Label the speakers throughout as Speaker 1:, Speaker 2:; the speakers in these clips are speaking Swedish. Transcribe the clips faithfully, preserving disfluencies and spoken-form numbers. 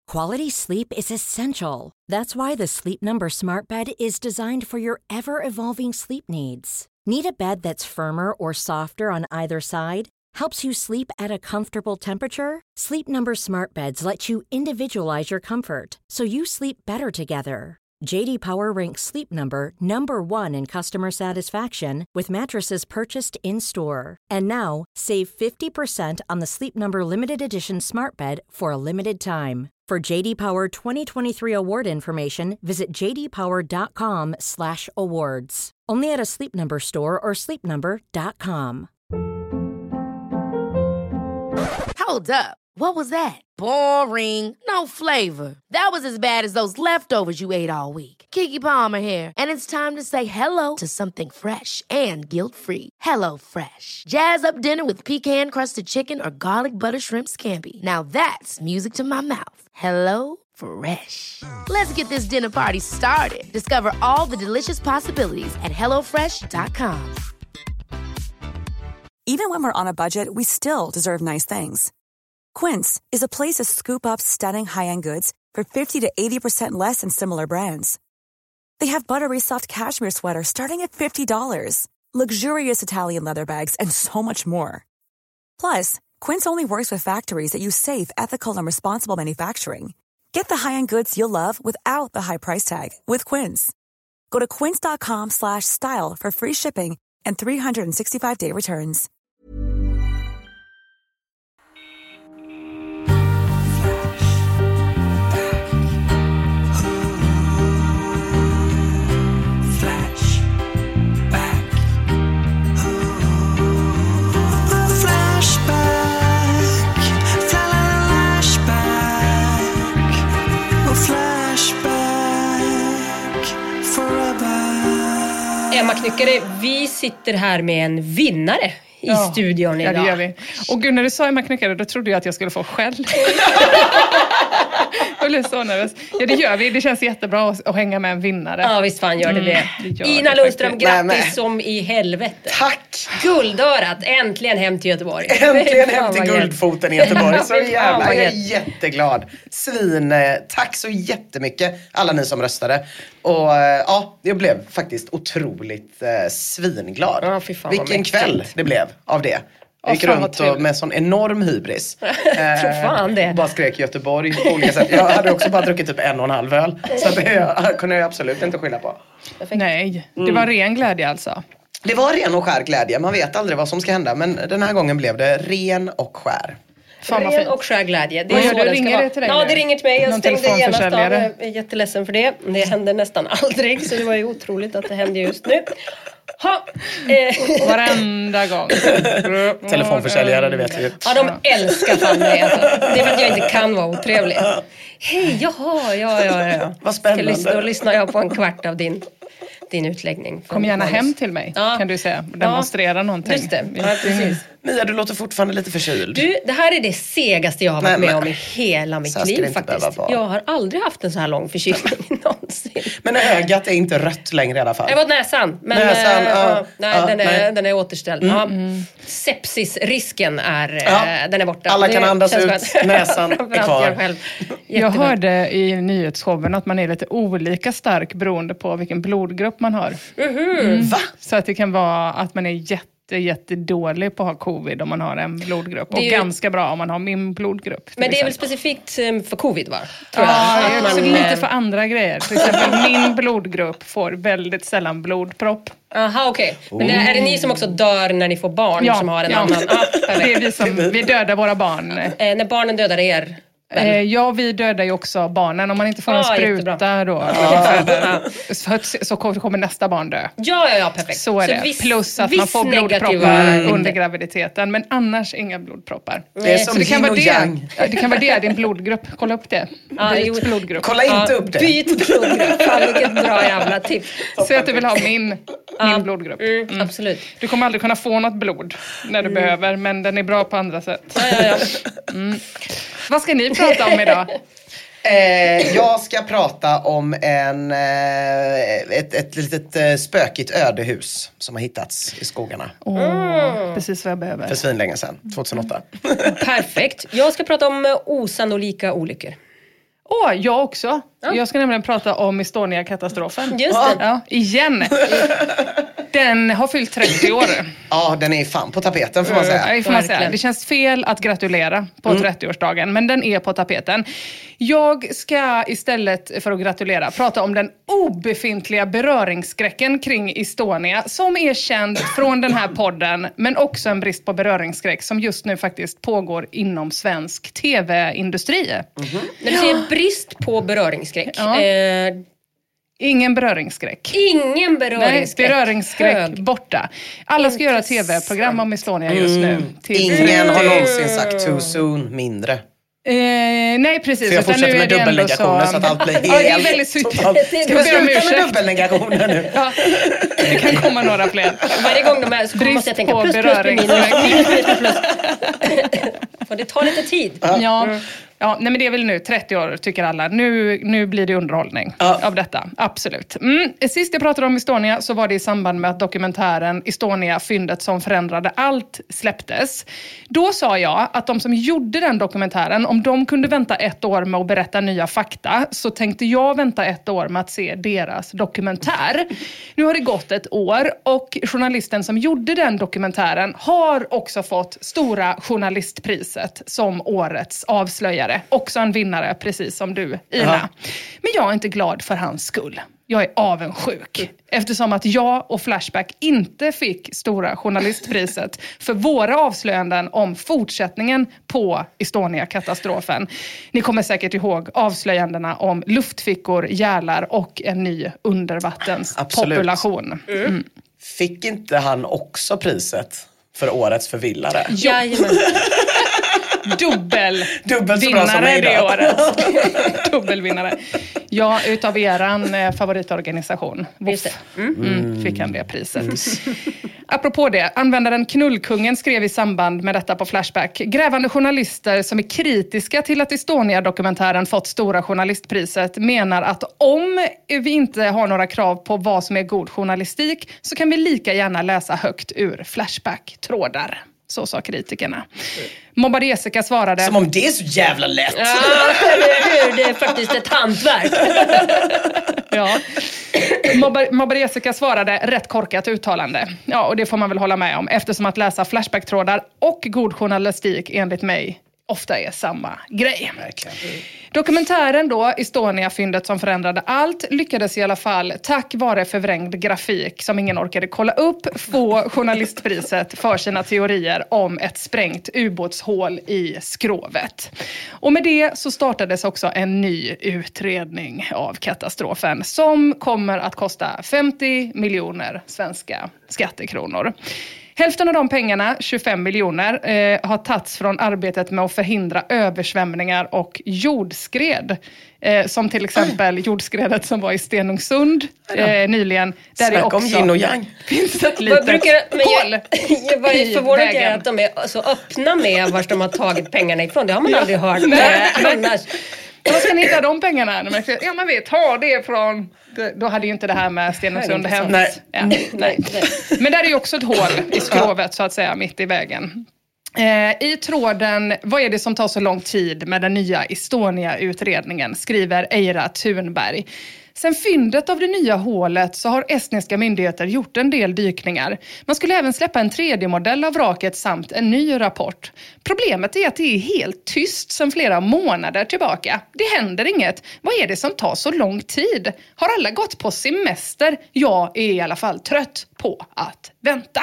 Speaker 1: Quality sleep is essential. That's why the Sleep Number Smart Bed is designed for your ever-evolving sleep needs. Need a bed that's firmer or softer on either side? Helps you sleep at a comfortable temperature? Sleep Number Smart Beds let you individualize your comfort, so you sleep better together. J D Power ranks Sleep Number number one in customer satisfaction with mattresses purchased in-store. And now, save fifty percent on the Sleep Number Limited Edition Smart Bed for a limited time. For J D Power twenty twenty-three award information, visit j d power dot com slash awards. Only at a Sleep Number store or sleep number dot com.
Speaker 2: Hold up. What was that? Boring. No flavor. That was as bad as those leftovers you ate all week. Keke Palmer here, and it's time to say hello to something fresh and guilt-free. Hello Fresh. Jazz up dinner with pecan-crusted chicken or garlic butter shrimp scampi. Now that's music to my mouth. Hello Fresh. Let's get this dinner party started. Discover all the delicious possibilities at hello fresh dot com.
Speaker 3: Even when we're on a budget, we still deserve nice things. Quince is a place to scoop up stunning high-end goods for fifty to eighty percent less than similar brands. They have buttery soft cashmere sweaters starting at fifty dollars, luxurious Italian leather bags, and so much more. Plus, Quince only works with factories that use safe, ethical, and responsible manufacturing. Get the high-end goods you'll love without the high price tag with Quince. Go to quince dot com slash style for free shipping and three sixty-five day returns.
Speaker 4: Emma Knyckare, vi sitter här med en vinnare i ja, studion idag.
Speaker 5: Ja, det gör vi. Och Gunnar, du sa Emma Knyckare, då trodde jag att jag skulle få skäll. Jag blev så nervös. Ja, det gör vi. Det känns jättebra att, att hänga med en vinnare.
Speaker 4: Ja, visst fan gör det det. Mm, det gör Ina det Lundström, grattis nej, som i helvete.
Speaker 6: Tack!
Speaker 4: Guldörat, äntligen hem till Göteborg.
Speaker 6: Äntligen hem till guldfoten i Göteborg. Så jävla, jag är jätteglad. Svin, tack så jättemycket alla ni som röstade. Och ja, jag blev faktiskt otroligt eh, svinglad.
Speaker 4: Ja, fy fan,
Speaker 6: vilken kväll det blev av det. Jag gick runt och med sån enorm hybris.
Speaker 4: Tror fan det.
Speaker 6: Bara skrek Göteborg på olika sätt. Jag hade också bara druckit typ en och en halv öl. Så det jag, kunde jag absolut inte skylla på.
Speaker 5: Perfekt. Nej, det var ren glädje alltså.
Speaker 6: Det var ren och skär glädje. Man vet aldrig vad som ska hända. Men den här gången blev det ren och skär.
Speaker 4: Ren och skär glädje. Det är
Speaker 5: ja,
Speaker 4: så
Speaker 5: det
Speaker 4: det
Speaker 5: ringer
Speaker 4: ska
Speaker 5: det till dig.
Speaker 4: Ja, det ringer till mig. Jag
Speaker 5: någon
Speaker 4: stängde genast av. Jag
Speaker 5: är
Speaker 4: jätteledsen för det. Det händer nästan aldrig. Så det var ju otroligt att det hände just nu. Ha,
Speaker 5: eh. Varenda gång.
Speaker 6: Telefonförsäljare, det vet vi.
Speaker 4: Ja, de älskar fan mig alltså. Det är för att jag inte kan vara otrevlig. Hej, jaha, ja, ja, ja.
Speaker 6: Vad spännande.
Speaker 4: Lyssna, då lyssnar jag på en kvart av din, din utläggning.
Speaker 5: Kom gärna hem till mig, ja. Kan du säga. Demonstrera ja. Någonting.
Speaker 4: Just det, ja, precis.
Speaker 6: Mia, du låter fortfarande lite förkyld.
Speaker 4: Du, det här är det segaste jag har varit nej, med om i hela mitt liv faktiskt. Jag har aldrig haft en så här lång förkylning någonsin.
Speaker 6: Men ögat är inte rött längre i alla fall.
Speaker 4: Det var näsan. Men
Speaker 6: näsan,
Speaker 4: äh,
Speaker 6: ja,
Speaker 4: nej,
Speaker 6: ja,
Speaker 4: den, är,
Speaker 6: nej.
Speaker 4: den är återställd.
Speaker 5: Mm,
Speaker 4: ja.
Speaker 5: mm.
Speaker 4: Sepsisrisken är,
Speaker 6: ja.
Speaker 4: äh, den är borta.
Speaker 6: Alla kan
Speaker 4: det
Speaker 6: andas ut, näsan är kvar.
Speaker 4: Jag, själv.
Speaker 5: jag hörde i nyhetsshowen att man är lite olika stark beroende på vilken blodgrupp man har.
Speaker 4: Mm-hmm.
Speaker 6: Mm. Va?
Speaker 5: Så att det kan vara att man är jätte jättedålig på att ha covid om man har en blodgrupp. Och ju... ganska bra om man har min blodgrupp.
Speaker 4: Men det är väl specifikt för covid, va? Tror
Speaker 5: ja,
Speaker 4: jag.
Speaker 5: det är också man... lite för andra grejer. Till exempel min blodgrupp får väldigt sällan blodpropp.
Speaker 4: Aha, okej. Okay. Men är det ni som också dör när ni får barn
Speaker 5: ja,
Speaker 4: som har en
Speaker 5: ja.
Speaker 4: annan? Ah,
Speaker 5: det är vi som, vi dödar våra barn.
Speaker 4: Eh, när barnen dödar er?
Speaker 5: Eh, ja, vi dödar ju också barnen. Om man inte får
Speaker 4: ah,
Speaker 5: en spruta
Speaker 4: jättebra.
Speaker 5: då
Speaker 4: ah.
Speaker 5: så, så kommer nästa barn dö.
Speaker 4: Ja, ja, ja, perfekt.
Speaker 5: Så är så det. Viss, Plus att man får blodproppar under graviditeten. Men annars inga blodproppar.
Speaker 6: Det är som
Speaker 5: så det kan, vara
Speaker 6: det.
Speaker 5: det kan vara det, din blodgrupp. Kolla upp det.
Speaker 4: Ah,
Speaker 5: byt
Speaker 4: jo.
Speaker 5: blodgrupp.
Speaker 6: Kolla inte
Speaker 4: ah,
Speaker 6: upp det.
Speaker 4: Byt blodgrupp. Fan, vilket bra jävla tips.
Speaker 5: Så att du vill ha min,
Speaker 4: ah.
Speaker 5: min blodgrupp.
Speaker 4: Mm, mm. Absolut.
Speaker 5: Du kommer aldrig kunna få något blod när du mm. behöver. Men den är bra på andra sätt.
Speaker 4: Ja, ja, ja.
Speaker 5: Mm. Vad ska ni prata om idag?
Speaker 6: Eh, jag ska prata om en, eh, ett, ett litet eh, spökigt ödehus som har hittats i skogarna.
Speaker 5: Oh, mm. Precis vad jag behöver.
Speaker 6: För svinlänge sedan, tjugohundraåtta.
Speaker 4: Perfekt. Jag ska prata om osannolika olyckor.
Speaker 5: Åh, oh, jag också. Ja. Jag ska nämligen prata om Estonia-katastrofen.
Speaker 4: Just det.
Speaker 5: Ja, igen. Den har fyllt trettio år.
Speaker 6: Ja, den är fan på tapeten får man säga.
Speaker 5: Ja, får man säga. Det känns fel att gratulera på mm. trettioårsdagen, men den är på tapeten. Jag ska istället för att gratulera prata om den obefintliga beröringsskräcken kring Estonia som är känd från den här podden, men också en brist på beröringsskräck som just nu faktiskt pågår inom svensk tv-industri. Mm-hmm.
Speaker 4: När du säger brist på beröringsskräck...
Speaker 5: Ja.
Speaker 4: Eh,
Speaker 5: Ingen beröringsskräck.
Speaker 4: Ingen beröringsskräck.
Speaker 5: Nej, beröringsskräck
Speaker 4: Hög.
Speaker 5: Borta. Alla ska göra tv-program om Estonia just nu.
Speaker 6: Mm. Ingen har någonsin sagt too soon mindre.
Speaker 5: Eh, nej, precis.
Speaker 6: För jag fortsätter med dubbelnegationer så... så att allt blir helt... Ja,
Speaker 5: det är väldigt surt.
Speaker 6: Ska vi sluta med dubbelnegationer nu?
Speaker 5: Ja, det kan komma några fler.
Speaker 4: Varje gång de är så
Speaker 5: brist
Speaker 4: måste jag tänka plus, plus, plus, minus, minus, plus, plus. För det tar lite tid.
Speaker 5: Ja. Mm. Ja, nej men det är väl nu, trettio år tycker alla. Nu, nu blir det underhållning ja. av detta, absolut. Mm. Sist jag pratade om Estonia så var det i samband med att dokumentären Estonia, fyndet som förändrade allt, släpptes. Då sa jag att de som gjorde den dokumentären, om de kunde vänta ett år med att berätta nya fakta, så tänkte jag vänta ett år med att se deras dokumentär. Nu har det gått ett år och journalisten som gjorde den dokumentären har också fått Stora journalistpriset som årets avslöjare. Också en vinnare, precis som du, Ina. Aha. Men jag är inte glad för hans skull. Jag är avundsjuk. Eftersom att jag och Flashback inte fick Stora journalistpriset för våra avslöjanden om fortsättningen på Estonia-katastrofen. Ni kommer säkert ihåg avslöjandena om luftfickor, gälar och en ny undervattenspopulation.
Speaker 6: Mm. Mm. Fick inte han också priset för årets förvillare?
Speaker 4: Ja,
Speaker 5: Dubbel
Speaker 6: Dubbel så bra som
Speaker 5: vinnare det året. Dubbelvinnare. Ja, utav eran eh, favoritorganisation.
Speaker 4: Just det.
Speaker 5: Mm. Mm, fick han det priset. Mm. Apropå det, användaren Knullkungen skrev i samband med detta på Flashback. Grävande journalister som är kritiska till att Estonia-dokumentären fått Stora journalistpriset menar att om vi inte har några krav på vad som är god journalistik så kan vi lika gärna läsa högt ur Flashback-trådar. Så sa kritikerna. Mobbar Jessica svarade...
Speaker 6: Som om det är så jävla lätt.
Speaker 4: Ja, det är faktiskt ett hantverk.
Speaker 5: Ja. Mobbar, Mobbar Jessica svarade rätt korkat uttalande. Ja, och det får man väl hålla med om. Eftersom att läsa Flashback-trådar och god journalistik enligt mig ofta är samma grej.
Speaker 6: Verkligen.
Speaker 5: Dokumentären då, Estonia-fyndet som förändrade allt, lyckades i alla fall tack vare förvrängd grafik som ingen orkade kolla upp få journalistpriset för sina teorier om ett sprängt ubåtshål i skrovet. Och med det så startades också en ny utredning av katastrofen som kommer att kosta femtio miljoner svenska skattekronor. Hälften av de pengarna, tjugofem miljoner, eh, har tagits från arbetet med att förhindra översvämningar och jordskred. Eh, som till exempel jordskredet som var i Stenungsund eh, nyligen. Där det också
Speaker 6: om yin och yang.
Speaker 5: Finns ett litet
Speaker 4: brukar,
Speaker 5: hål
Speaker 4: jag, jag var ju förvånad är att de är så öppna med var de har tagit pengarna ifrån. Det har man ja. aldrig hört
Speaker 5: Nej,
Speaker 4: eh, annars.
Speaker 5: Vad ska ni hitta de pengarna? Ja, man vet, ta det från... Då hade ju inte det här med Stenungsund hänt.
Speaker 6: Nej.
Speaker 5: Ja, nej. Men där är ju också ett hål i skrovet så att säga, mitt i vägen. Eh, I tråden, vad är det som tar så lång tid med den nya Estonia-utredningen, skriver Eira Thunberg. Sen fyndet av det nya hålet så har estniska myndigheter gjort en del dykningar. Man skulle även släppa en tre D-modell av vraket samt en ny rapport. Problemet är att det är helt tyst sedan flera månader tillbaka. Det händer inget. Vad är det som tar så lång tid? Har alla gått på semester? Jag är i alla fall trött på att vänta.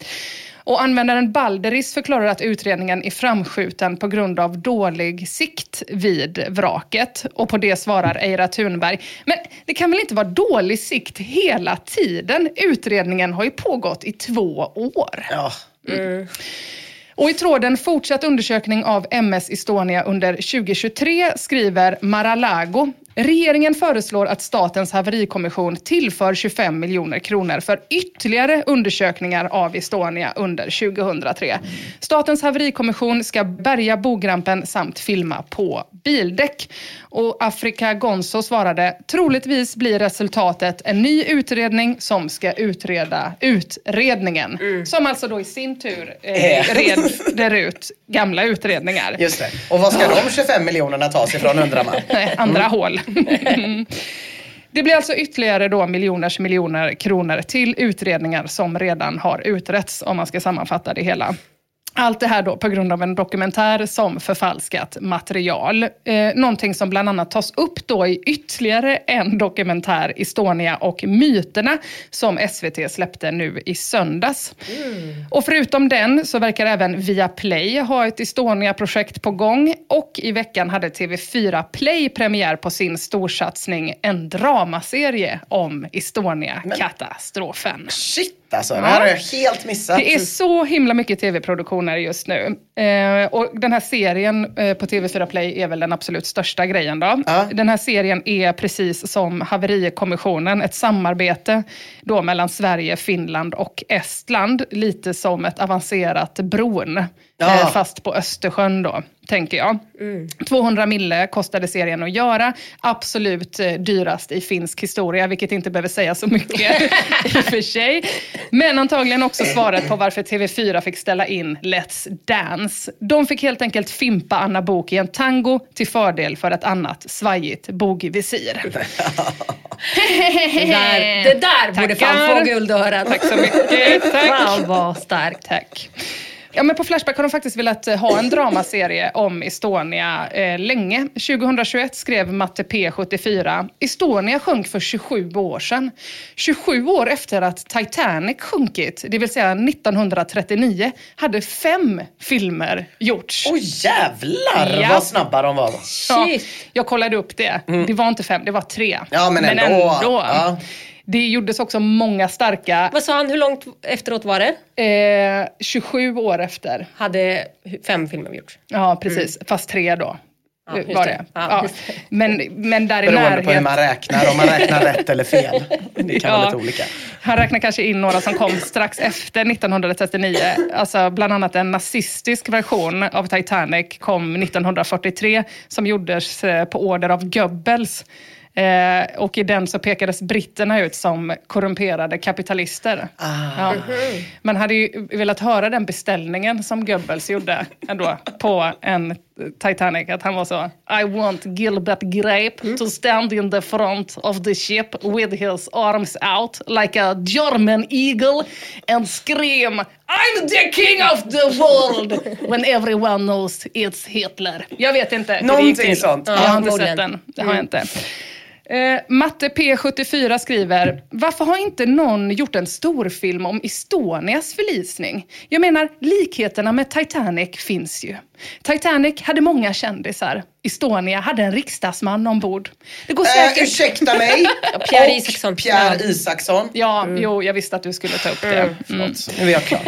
Speaker 5: Och användaren Balderis förklarar att utredningen är framskjuten på grund av dålig sikt vid vraket. Och på det svarar Eira Thunberg. Men det kan väl inte vara dålig sikt hela tiden? Utredningen har ju pågått i två år.
Speaker 6: Ja.
Speaker 5: Mm. Och i tråden fortsatt undersökning av M S Estonia under tjugohundratjugotre skriver Mar-a-Lago. Regeringen föreslår att statens haverikommission tillför tjugofem miljoner kronor för ytterligare undersökningar av Estonia under tjugohundratre. Statens haverikommission ska bärga bogrampen samt filma på bildäck. Och Afrika Gonzo svarade, troligtvis blir resultatet en ny utredning som ska utreda utredningen. Mm. Som alltså då i sin tur eh, red, reder ut gamla utredningar.
Speaker 6: Just det. Och vad ska de tjugofem miljonerna tas ifrån, undrar man?
Speaker 5: Nej, andra mm. hål. Det blir alltså ytterligare då miljoners miljoner kronor till utredningar som redan har utretts, om man ska sammanfatta det hela. Allt det här då på grund av en dokumentär som förfalskat material. Eh, någonting som bland annat tas upp då i ytterligare en dokumentär, Estonia och myterna, som S V T släppte nu i söndags. Mm. Och förutom den så verkar även Viaplay ha ett Estonia-projekt på gång. Och i veckan hade T V fyra Play premiär på sin storsatsning, en dramaserie om Estonia-katastrofen.
Speaker 6: Shit! Alltså, det här har jag helt missat.
Speaker 5: Det är så himla mycket tv-produktioner just nu. Eh, och den här serien eh, på T V fyra Play är väl den absolut största grejen då. Ja. Den här serien är precis som Haverikommissionen, ett samarbete då mellan Sverige, Finland och Estland. Lite som ett avancerat bron. Ja. Eh, fast på Östersjön då, tänker jag. Mm. tvåhundra mille kostade serien att göra. Absolut eh, dyrast i finsk historia, vilket inte behöver säga så mycket i och för sig. Men antagligen också svaret på varför T V fyra fick ställa in Let's Dance. De fick helt enkelt fimpa Anna Bok i en tango till fördel för ett annat svajigt bogvisir.
Speaker 4: det där, det där borde fan få guldörat.
Speaker 5: Tack så mycket. Tack.
Speaker 4: Fan vad starkt.
Speaker 5: Tack. Ja, men på Flashback har de faktiskt velat ha en dramaserie om Estonia eh, länge. tjugohundratjugoett skrev Matte P sjuttiofyra. Estonia sjönk för tjugosju år sedan. tjugosju år efter att Titanic sjunkit, det vill säga nittonhundratrettionio, hade fem filmer gjorts.
Speaker 6: Åh oh, jävlar, ja. Vad snabba de var.
Speaker 5: Ja, jag kollade upp det. Mm. Det var inte fem, det var tre.
Speaker 6: Ja, men ändå. Men ändå.
Speaker 5: Ja. Det gjordes också många starka...
Speaker 4: Vad sa han? Hur långt efteråt var det?
Speaker 5: Eh, tjugosju år efter.
Speaker 4: Hade fem filmer gjorts?
Speaker 5: Ja, precis. Mm. Fast tre då. Ja, var det. det. Ja, ja. Det. Men, men där i
Speaker 6: Beroende
Speaker 5: närhet...
Speaker 6: på hur man räknar. Om man räknar rätt eller fel. Det kan ja. vara lite olika.
Speaker 5: Han räknar kanske in några som kom strax efter nittonhundratrettionio. Alltså bland annat en nazistisk version av Titanic kom nittonhundrafyrtiotre. Som gjordes på order av Goebbels. Eh, och i den så pekades britterna ut som korrumperade kapitalister. Ah. Ja. Mm-hmm. Man hade ju velat höra den beställningen som Goebbels gjorde ändå på en Titanic. Att han var så: I want Gilbert Grape mm. to stand in the front of the ship with his arms out like a German eagle and scream, I'm the king of the world when everyone knows it's Hitler. Jag vet inte.
Speaker 6: Någonting sånt.
Speaker 5: Jag har inte sett den. Det har jag inte. Eh, Matte P sjuttiofyra skriver: varför har inte någon gjort en storfilm om Estonias förlisning? Jag menar, likheterna med Titanic finns ju. Titanic hade många kändisar. Estonia hade en riksdagsman ombord. Det går säkert...
Speaker 6: Äh, ursäkta mig.
Speaker 4: Pierre Isaksson.
Speaker 6: Pierre Isaksson.
Speaker 5: Ja, mm. jo, jag visste att du skulle ta upp det. Mm.
Speaker 6: Mm. Nu är jag klar.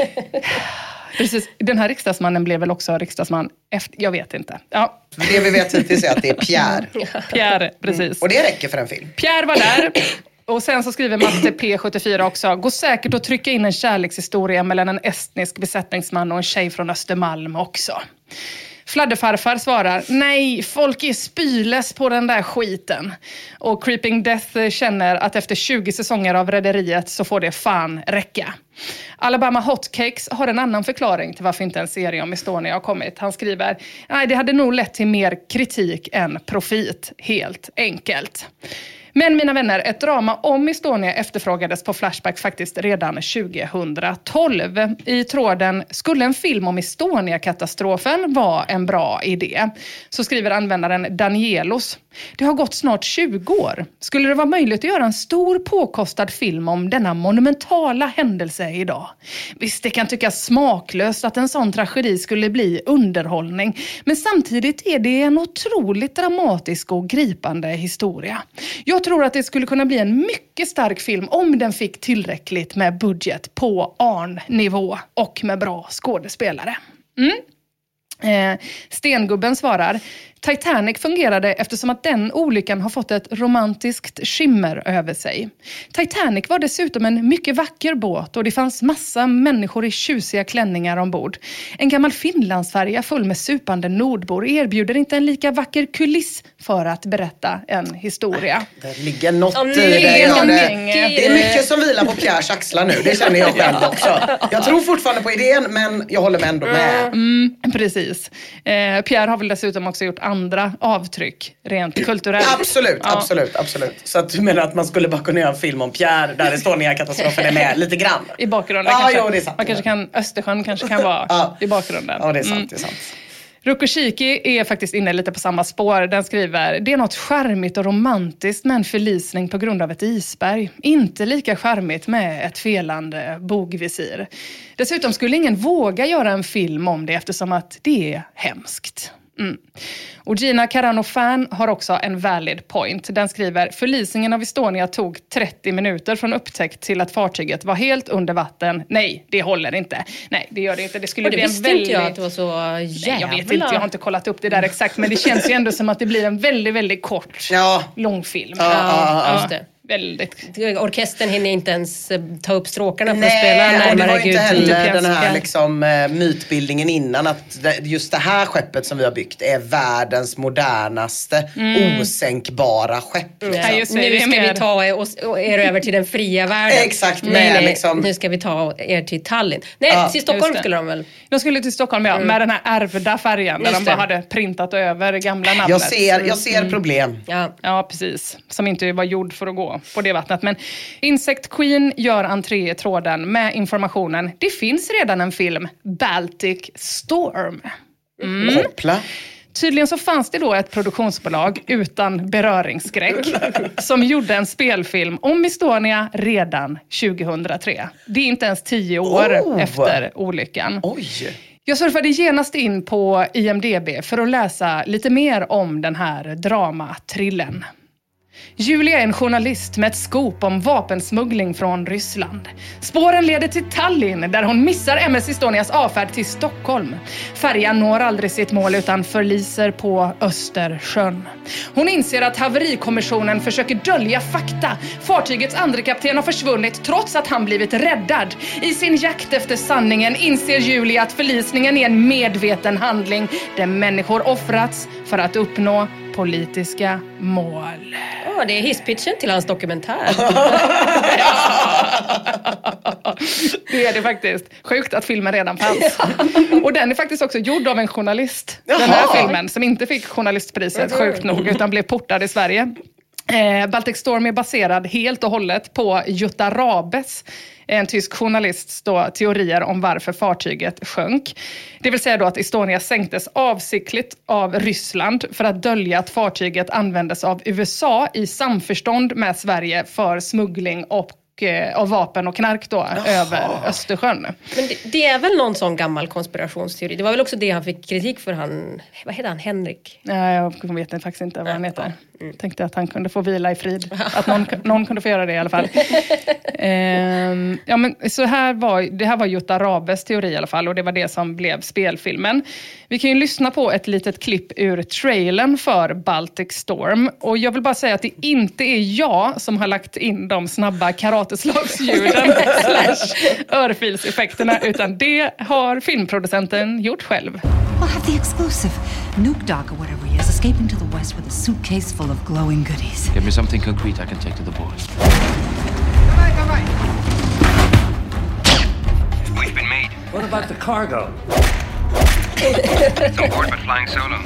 Speaker 5: Precis, den här riksdagsmannen blev väl också riksdagsman efter, jag vet inte. Ja.
Speaker 6: Det vi vet hittills är att det är Pierre.
Speaker 5: Pierre, precis.
Speaker 6: Mm. Och det räcker för en film.
Speaker 5: Pierre var där. Och sen så skriver Matte P sjuttiofyra också: går säkert att trycka in en kärlekshistoria mellan en estnisk besättningsman och en tjej från Östermalm också. Fladderfarfar svarar: nej, folk är spyles på den där skiten. Och Creeping Death känner att efter tjugo säsonger av Rederiet så får det fan räcka. Alabama Hotcakes har en annan förklaring till varför inte en serie om Estonia har kommit. Han skriver: nej, det hade nog lett till mer kritik än profit, helt enkelt. Men mina vänner, ett drama om Estonia efterfrågades på Flashback faktiskt redan tjugohundratolv. I tråden skulle en film om Estonia-katastrofen vara en bra idé. Så skriver användaren Danielos: det har gått snart tjugo år. Skulle det vara möjligt att göra en stor påkostad film om denna monumentala händelse idag? Visst, det kan tyckas smaklöst att en sån tragedi skulle bli underhållning. Men samtidigt är det en otroligt dramatisk och gripande historia. Jag tror att det skulle kunna bli en mycket stark film om den fick tillräckligt med budget på Arn-nivå och med bra skådespelare. Mm. Eh, Stengubben svarar: Titanic fungerade eftersom att den olyckan har fått ett romantiskt skimmer över sig. Titanic var dessutom en mycket vacker båt och det fanns massa människor i tjusiga klänningar ombord. En gammal Finlandsfärja full med supande nordbor erbjuder inte en lika vacker kuliss för att berätta en historia.
Speaker 6: Det ligger något
Speaker 5: oh,
Speaker 6: i det. Ja, det. Det är mycket som vilar på Pierres axlar nu, det känner jag själv också. Jag tror fortfarande på idén, men jag håller med ändå med.
Speaker 5: Mm, precis. Eh, Pierre har väl dessutom också gjort andra avtryck rent kulturellt.
Speaker 6: Absolut, ja. absolut, absolut. Så att du menar att man skulle bara kunna göra en film om Pierre där Estonia-katastrofen är med lite grann?
Speaker 5: I bakgrunden
Speaker 6: ja,
Speaker 5: kanske.
Speaker 6: Jo, det är sant.
Speaker 5: Man kanske kan, Östersjön kanske kan vara ja. i bakgrunden.
Speaker 6: Ja, det är sant,
Speaker 5: mm.
Speaker 6: det är sant.
Speaker 5: Rukoshiki är faktiskt inne lite på samma spår. Den skriver, det är något charmigt och romantiskt med en förlisning på grund av ett isberg. Inte lika charmigt med ett felande bogvisir. Dessutom skulle ingen våga göra en film om det eftersom att det är hemskt. Mm. Och Gina Carano-fan har också en valid point. Den skriver, förlisningen av Estonia tog trettio minuter från upptäckt till att fartyget var helt under vatten. Nej, det håller inte. Nej, det gör det inte. Det skulle
Speaker 4: och det
Speaker 5: bli en
Speaker 4: visste
Speaker 5: väldigt...
Speaker 4: inte jag att det var så jävla...
Speaker 5: Nej, jag vet inte, jag har inte kollat upp det där exakt. Men det känns ju ändå som att det blir en väldigt, väldigt kort
Speaker 6: ja.
Speaker 5: långfilm.
Speaker 6: Ja, ja, ja.
Speaker 4: Just det.
Speaker 5: Väldigt.
Speaker 4: Orkestern hinner inte ens ta upp stråkarna för
Speaker 6: Nej,
Speaker 4: att spela närmare
Speaker 6: och det var ju inte heller
Speaker 4: Gud.
Speaker 6: den här liksom, mytbildningen innan att just det här skeppet som vi har byggt är världens modernaste mm. osänkbara skepp. Liksom.
Speaker 4: Ja, just det, nu ska vi ta er över till den fria världen.
Speaker 6: Exakt.
Speaker 4: Nej,
Speaker 6: med,
Speaker 4: nej,
Speaker 6: liksom...
Speaker 4: nu ska vi ta er till Tallinn. Nej, ja, till Stockholm skulle de väl?
Speaker 5: De skulle till Stockholm, ja. Mm. Med den här ärvda färgen där just de bara det. hade printat över gamla namnet.
Speaker 6: Jag ser, jag ser mm. problem.
Speaker 5: Ja. ja, precis. Som inte var gjord för att gå på det vattnet. Men Insect Queen gör entré i tråden med informationen. Det finns redan en film, Baltic Storm.
Speaker 6: Mm. Hoppla.
Speaker 5: Tydligen så fanns det då ett produktionsbolag utan beröringsskräck som gjorde en spelfilm om Estonia redan tjugohundratre. Det är inte ens tio år oh. efter olyckan.
Speaker 6: Oj.
Speaker 5: Jag surfade genast in på I M D B för att läsa lite mer om den här dramatrillen. Julia är en journalist med ett skop om vapensmuggling från Ryssland. Spåren leder till Tallinn där hon missar M S Estonias avfärd till Stockholm. Färjan når aldrig sitt mål utan förliser på Östersjön. Hon inser att haverikommissionen försöker dölja fakta. Fartygets andra kapten har försvunnit trots att han blivit räddad. I sin jakt efter sanningen inser Julia att förlisningen är en medveten handling där människor offrats för att uppnå politiska mål.
Speaker 4: Ja, oh, det är hisspitchen till hans dokumentär.
Speaker 5: Det är det faktiskt. Sjukt att filmen redan fanns. Och den är faktiskt också gjord av en journalist. Jaha. Den här filmen som inte fick journalistpriset, sjukt nog, utan blev portad i Sverige. Eh, Baltic Storm är baserad helt och hållet på Jutta Rabes, en tysk journalists då, teorier om varför fartyget sjönk. Det vill säga då att Estonia sänktes avsiktligt av Ryssland för att dölja att fartyget användes av U S A i samförstånd med Sverige för smuggling och av vapen och knark då Jaha. över Östersjön.
Speaker 4: Men det, det är väl någon sån gammal konspirationsteori. Det var väl också det han fick kritik för. Han, vad heter han? Henrik?
Speaker 5: Nej, jag vet faktiskt inte vad han heter. Mm. Tänkte att han kunde få vila i frid. Att någon, någon kunde få göra det i alla fall. ehm, ja, men så här var, det här var Jutta Rabes teori i alla fall. Och det var det som blev spelfilmen. Vi kan ju lyssna på ett litet klipp ur trailern för Baltic Storm. Och jag vill bara säga att det inte är jag som har lagt in de snabba karateslagsljuden slash örfilseffekterna. Utan det har filmproducenten gjort själv.
Speaker 7: We'll have the exclusive. Nuke Dog or whatever he is escaping to the west with a suitcase full of glowing goodies.
Speaker 8: Give me something concrete I can take to the boys.
Speaker 9: All right, all right.
Speaker 8: We've been made.
Speaker 9: What about the cargo?
Speaker 8: It's on board but flying solo.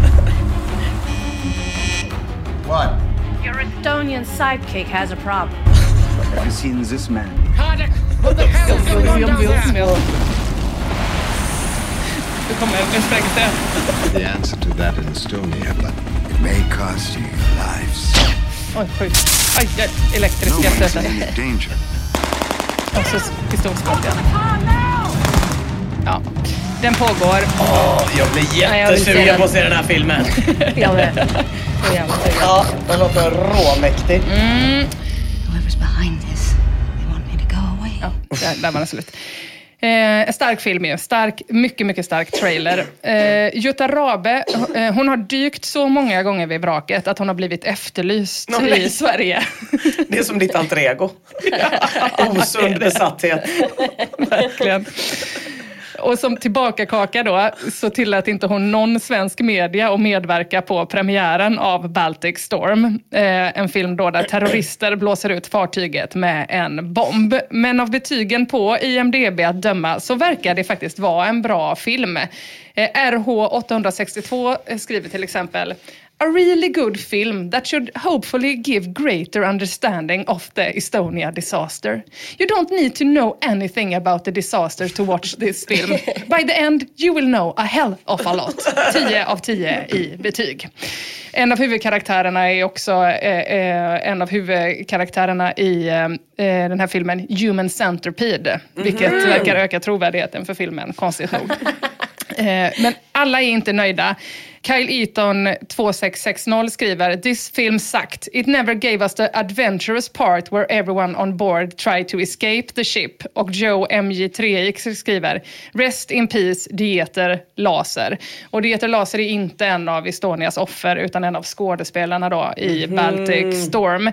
Speaker 9: What?
Speaker 10: Your Estonian sidekick has a problem.
Speaker 9: Have you seen this man?
Speaker 8: Contact! What the hell is going on down there?
Speaker 5: Det kommer en sprängställ.
Speaker 11: The answer to that in Estonia, but it may cost you your lives.
Speaker 5: Oj, sjukt. Aj, aj, elektriska stöten. Och så pistolskott, ja. Ja, den pågår.
Speaker 6: Åh, jag blir jättesugen på att se den här filmen.
Speaker 4: Jag med.
Speaker 6: Ja, den låter råmäktig.
Speaker 5: Mm.
Speaker 7: Whoever's behind this, they want me to go away.
Speaker 5: Ja, där, där var den slut. Eh, stark film ju. Stark, mycket, mycket stark trailer. Eh, Jutta Rabe, eh, hon har dykt så många gånger vid vraket att hon har blivit efterlyst no, i Sverige.
Speaker 6: Det är som ditt alter ego. Ja, osund besatthet.
Speaker 5: Verkligen. Och som tillbakakaka då så tillät inte hon någon svensk media att medverka på premiären av Baltic Storm. Eh, en film då där terrorister blåser ut fartyget med en bomb. Men av betygen på I M D B att döma så verkar det faktiskt vara en bra film. Eh, R H åttahundrasextiotvå skriver till exempel: a really good film that should hopefully give greater understanding of the Estonia disaster. You don't need to know anything about the disaster to watch this film. By the end, you will know a hell of a lot. tio av tio i betyg. En av huvudkaraktärerna är också eh, eh, en av huvudkaraktärerna i eh, den här filmen Human Centipede. Mm-hmm. Vilket verkar öka trovärdigheten för filmen, konstigt nog. eh, men alla är inte nöjda. Kyle Eaton två sex sex noll skriver: this film sucked. It never gave us the adventurous part where everyone on board tried to escape the ship. Och Joe M J tre X skriver: rest in peace, Dieter Laser. Och Dieter Laser är inte en av Estonias offer utan en av skådespelarna då i mm. Baltic Storm.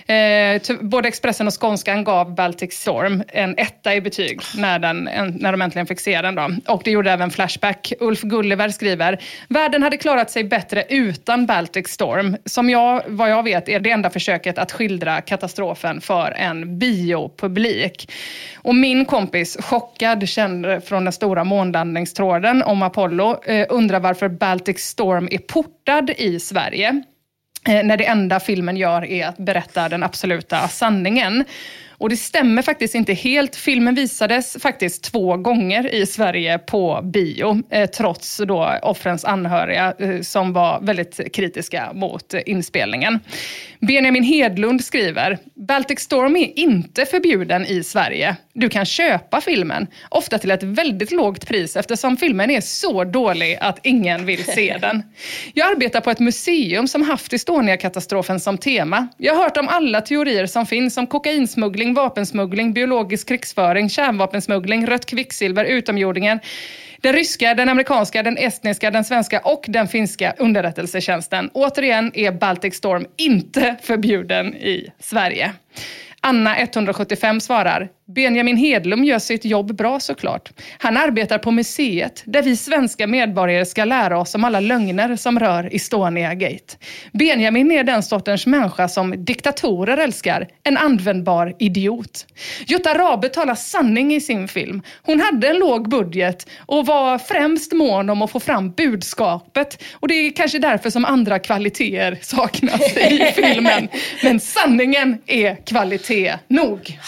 Speaker 5: Eh, både Expressen och Skånskan gav Baltic Storm en etta i betyg när, den, en, när de äntligen fick se den då. Och det gjorde även Flashback. Ulf Gulliver skriver: världen hade klarat sig bättre utan Baltic Storm. Som jag, vad jag vet, är det enda försöket att skildra katastrofen för en biopublik. Och min kompis, chockad, känd från den stora månlandningstråden om Apollo, eh, undrar varför Baltic Storm är portad i Sverige. Eh, när det enda filmen gör är att berätta den absoluta sanningen. Och det stämmer faktiskt inte helt. Filmen visades faktiskt två gånger i Sverige på bio. Eh, trots då offrens anhöriga eh, som var väldigt kritiska mot eh, inspelningen. Benjamin Hedlund skriver: Baltic Storm är inte förbjuden i Sverige. Du kan köpa filmen, ofta till ett väldigt lågt pris eftersom filmen är så dålig att ingen vill se den. Jag arbetar på ett museum som haft Estonia-katastrofen som tema. Jag har hört om alla teorier som finns om kokainsmuggling, vapensmuggling, biologisk krigsföring, kärnvapensmuggling, rött kvicksilver, utomjordingen. Den ryska, den amerikanska, den estniska, den svenska och den finska underrättelsetjänsten. Återigen är Baltic Storm inte förbjuden i Sverige. Anna etthundrasjuttiofem svarar: Benjamin Hedlund gör sitt jobb bra såklart. Han arbetar på museet där vi svenska medborgare ska lära oss om alla lögner som rör Estonia Gate. Benjamin är den sortens människa som diktatorer älskar. En användbar idiot. Jutta Rabe talar sanning i sin film. Hon hade en låg budget och var främst mån om att få fram budskapet. Och det är kanske därför som andra kvaliteter saknas i filmen. Men sanningen är kvalitet nog.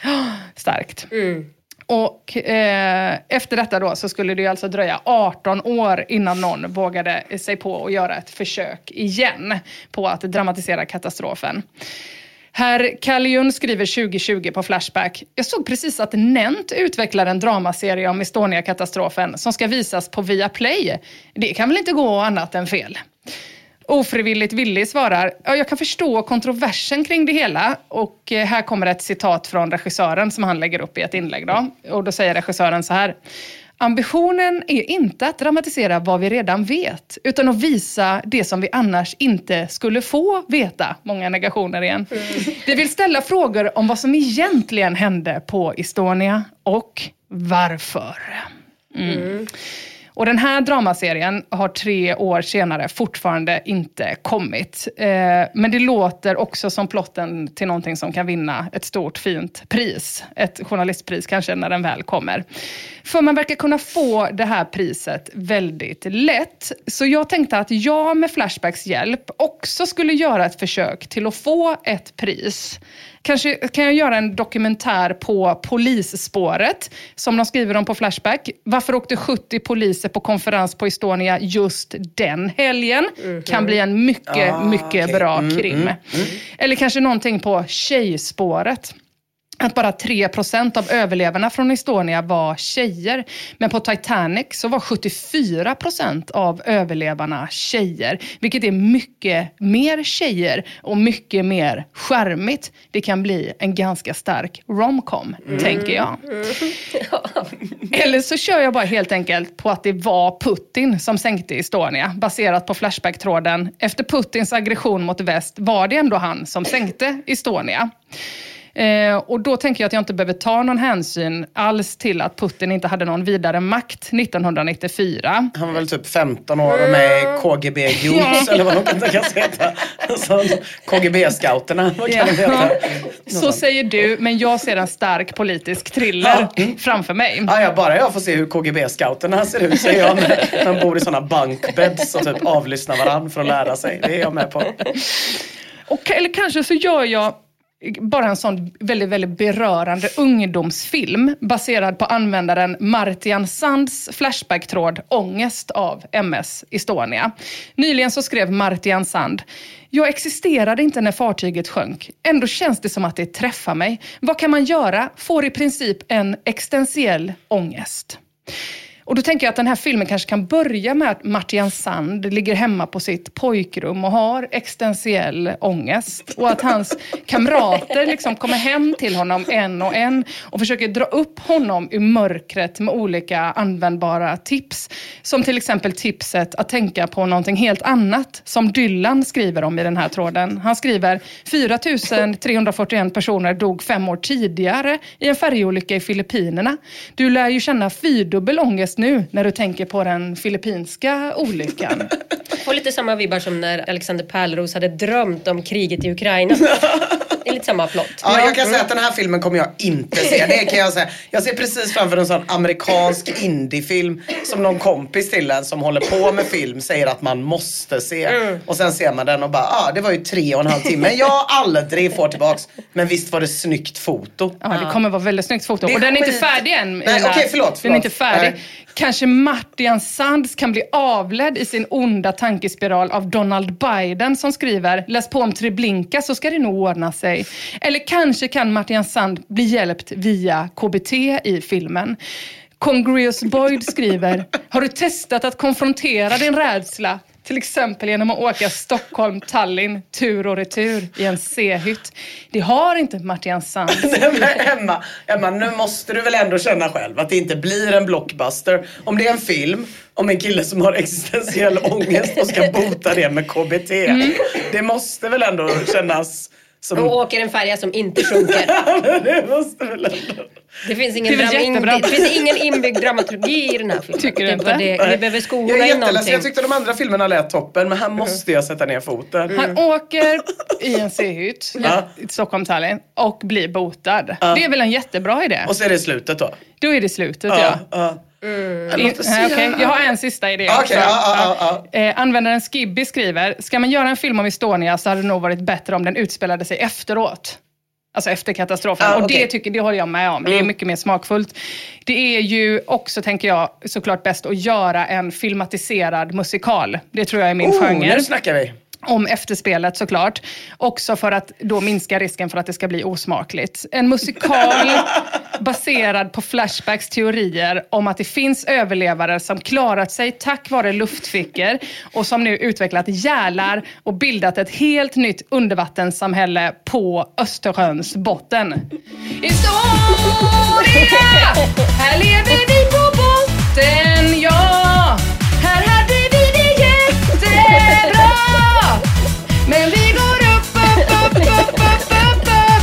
Speaker 5: Starkt. Mm. Och eh, efter detta då så skulle det ju alltså dröja arton år innan någon vågade sig på att göra ett försök igen på att dramatisera katastrofen. Herr Kallion skriver tjugo tjugo på Flashback: jag såg precis att Nent utvecklar en dramaserie om Estonia-katastrofen som ska visas på Viaplay. Det kan väl inte gå annat än fel. Ofrivilligt Willi svarar: ja, jag kan förstå kontroversen kring det hela. Och här kommer ett citat från regissören som han lägger upp i ett inlägg då. Och då säger regissören så här: ambitionen är inte att dramatisera vad vi redan vet, utan att visa det som vi annars inte skulle få veta. Många negationer igen. Mm. Vi vill ställa frågor om vad som egentligen hände på Estonia och varför. Mm. Mm. Och den här dramaserien har tre år senare fortfarande inte kommit. Eh, men det låter också som plotten till någonting som kan vinna ett stort fint pris. Ett journalistpris kanske när den väl kommer. För man verkar kunna få det här priset väldigt lätt. Så jag tänkte att jag med Flashbacks hjälp också skulle göra ett försök till att få ett pris. Kanske kan jag göra en dokumentär på polisspåret som de skriver om på Flashback. Varför åkte sjuttio poliser på konferens på Estonia just den helgen? Mm-hmm. Kan bli en mycket, ah, mycket okay. bra krim. Mm, mm, mm. Eller kanske någonting på tjejspåret. att bara tre procent av överlevarna från Estonia var tjejer. Men på Titanic så var sjuttiofyra procent av överlevarna tjejer. Vilket är mycket mer tjejer och mycket mer charmigt. Det kan bli en ganska stark romcom, mm. tänker jag. Mm. Ja. Eller så kör jag bara helt enkelt på att det var Putin som sänkte Estonia. Baserat på Flashback-tråden. Efter Putins aggression mot väst var det ändå han som sänkte Estonia. Eh, och då tänker jag att jag inte behöver ta någon hänsyn alls till att Putin inte hade någon vidare makt nittonhundranittiofyra.
Speaker 6: Han var väl typ femton år och med K G B-Jons eller vad de kan heta. Alltså, K G B-scouterna, vad kan de heta?
Speaker 5: Så säger du, men jag ser en stark politisk thriller ja. framför mig.
Speaker 6: Ja, ja, bara jag får se hur K G B-scouterna ser ut, säger jag. När de bor i sådana bunkbeds och typ avlyssnar varandra för att lära sig. Det är jag med på.
Speaker 5: Och, eller kanske så gör jag bara en sån väldigt, väldigt berörande ungdomsfilm baserad på användaren Martian Sands flashbacktråd Ångest av M S Estonia. Nyligen så skrev Martian Sand: jag existerade inte när fartyget sjönk. Ändå känns det som att det träffar mig. Vad kan man göra? Får i princip en existentiell ångest. Och då tänker jag att den här filmen kanske kan börja med att Martian Sand ligger hemma på sitt pojkrum och har existentiell ångest. Och att hans kamrater liksom kommer hem till honom en och en och försöker dra upp honom ur mörkret med olika användbara tips. Som till exempel tipset att tänka på någonting helt annat som Dylan skriver om i den här tråden. Han skriver: fyra tusen trehundrafyrtioen personer dog fem år tidigare i en färjeolycka i Filippinerna. Du lär ju känna fyrdubbel ångest nu när du tänker på den filippinska olyckan.
Speaker 4: Och lite samma vibbar som när Alexander Pärleros hade drömt om kriget i Ukraina. Det är lite samma plott.
Speaker 6: Ja, jag kan säga att den här filmen kommer jag inte se. Det kan jag säga. Jag ser precis framför en sån amerikansk indiefilm som någon kompis till en som håller på med film säger att man måste se. Mm. Och sen ser man den och bara, ja, ah, det var ju tre och en halv timme. Jag aldrig får tillbaks. Men visst var det snyggt foto.
Speaker 5: Ja, det kommer vara väldigt snyggt foto. Och den är inte färdig än.
Speaker 6: Nej, okej, okay, förlåt, förlåt.
Speaker 5: Den är inte färdig. Nej. Kanske Martian Sands kan bli avledd i sin onda tankespiral av Donald Biden som skriver: läs på om Treblinka så ska det nog ordna sig. Eller kanske kan Martian Sand bli hjälpt via K B T i filmen. Congreus Boyd skriver: har du testat att konfrontera din rädsla? Till exempel genom att åka Stockholm, Tallinn, tur och retur i en C-hytt. Det har inte Martian Sand.
Speaker 6: Nej, men Emma, Emma, nu måste du väl ändå känna själv att det inte blir en blockbuster. Om det är en film om en kille som har existentiell ångest och ska bota det med K B T. Mm. Det måste väl ändå kännas... Som...
Speaker 4: Och åker en färja som inte sjunker.
Speaker 6: Det måste väl ändå...
Speaker 4: Det finns ingen, det dram- in, det finns ingen inbyggd dramaturgi i den här filmen.
Speaker 5: Tycker du inte?
Speaker 4: Det, vi behöver skola
Speaker 6: jag är
Speaker 4: in någonting.
Speaker 6: Jag tyckte de andra filmerna lät toppen, men här måste jag sätta ner foten.
Speaker 5: Mm. Han åker i en C-hytt ja. i Stockholm, Tallinn och blir botad. Ja. Det är väl en jättebra idé.
Speaker 6: Och så är det slutet då?
Speaker 5: Då är det slutet, ja. ja. ja.
Speaker 4: Mm.
Speaker 5: In, okay. Jag har en sista idé
Speaker 6: okay, ja, ja, ja,
Speaker 5: ja. Eh, Användaren Skibby skriver: ska man göra en film om Estonia så hade det nog varit bättre om den utspelade sig efteråt. Alltså efter katastrofen. Ah, och okay. det tycker det håller jag med om. Mm. Det är mycket mer smakfullt. Det är ju också, tänker jag, såklart bäst att göra en filmatiserad musikal. Det tror jag är min
Speaker 6: oh,
Speaker 5: genre.
Speaker 6: Nu snackar vi.
Speaker 5: Om efterspelet såklart. Också för att då minska risken för att det ska bli osmakligt. En musikal baserad på Flashbacks teorier om att det finns överlevare som klarat sig tack vare luftfickor och som nu utvecklat gälar och bildat ett helt nytt undervattenssamhälle på Östersjöns botten. Estonia! Här lever vi på botten, ja! Här hade vi det jättebra! Men vi går upp, upp, upp, upp, upp, upp, upp.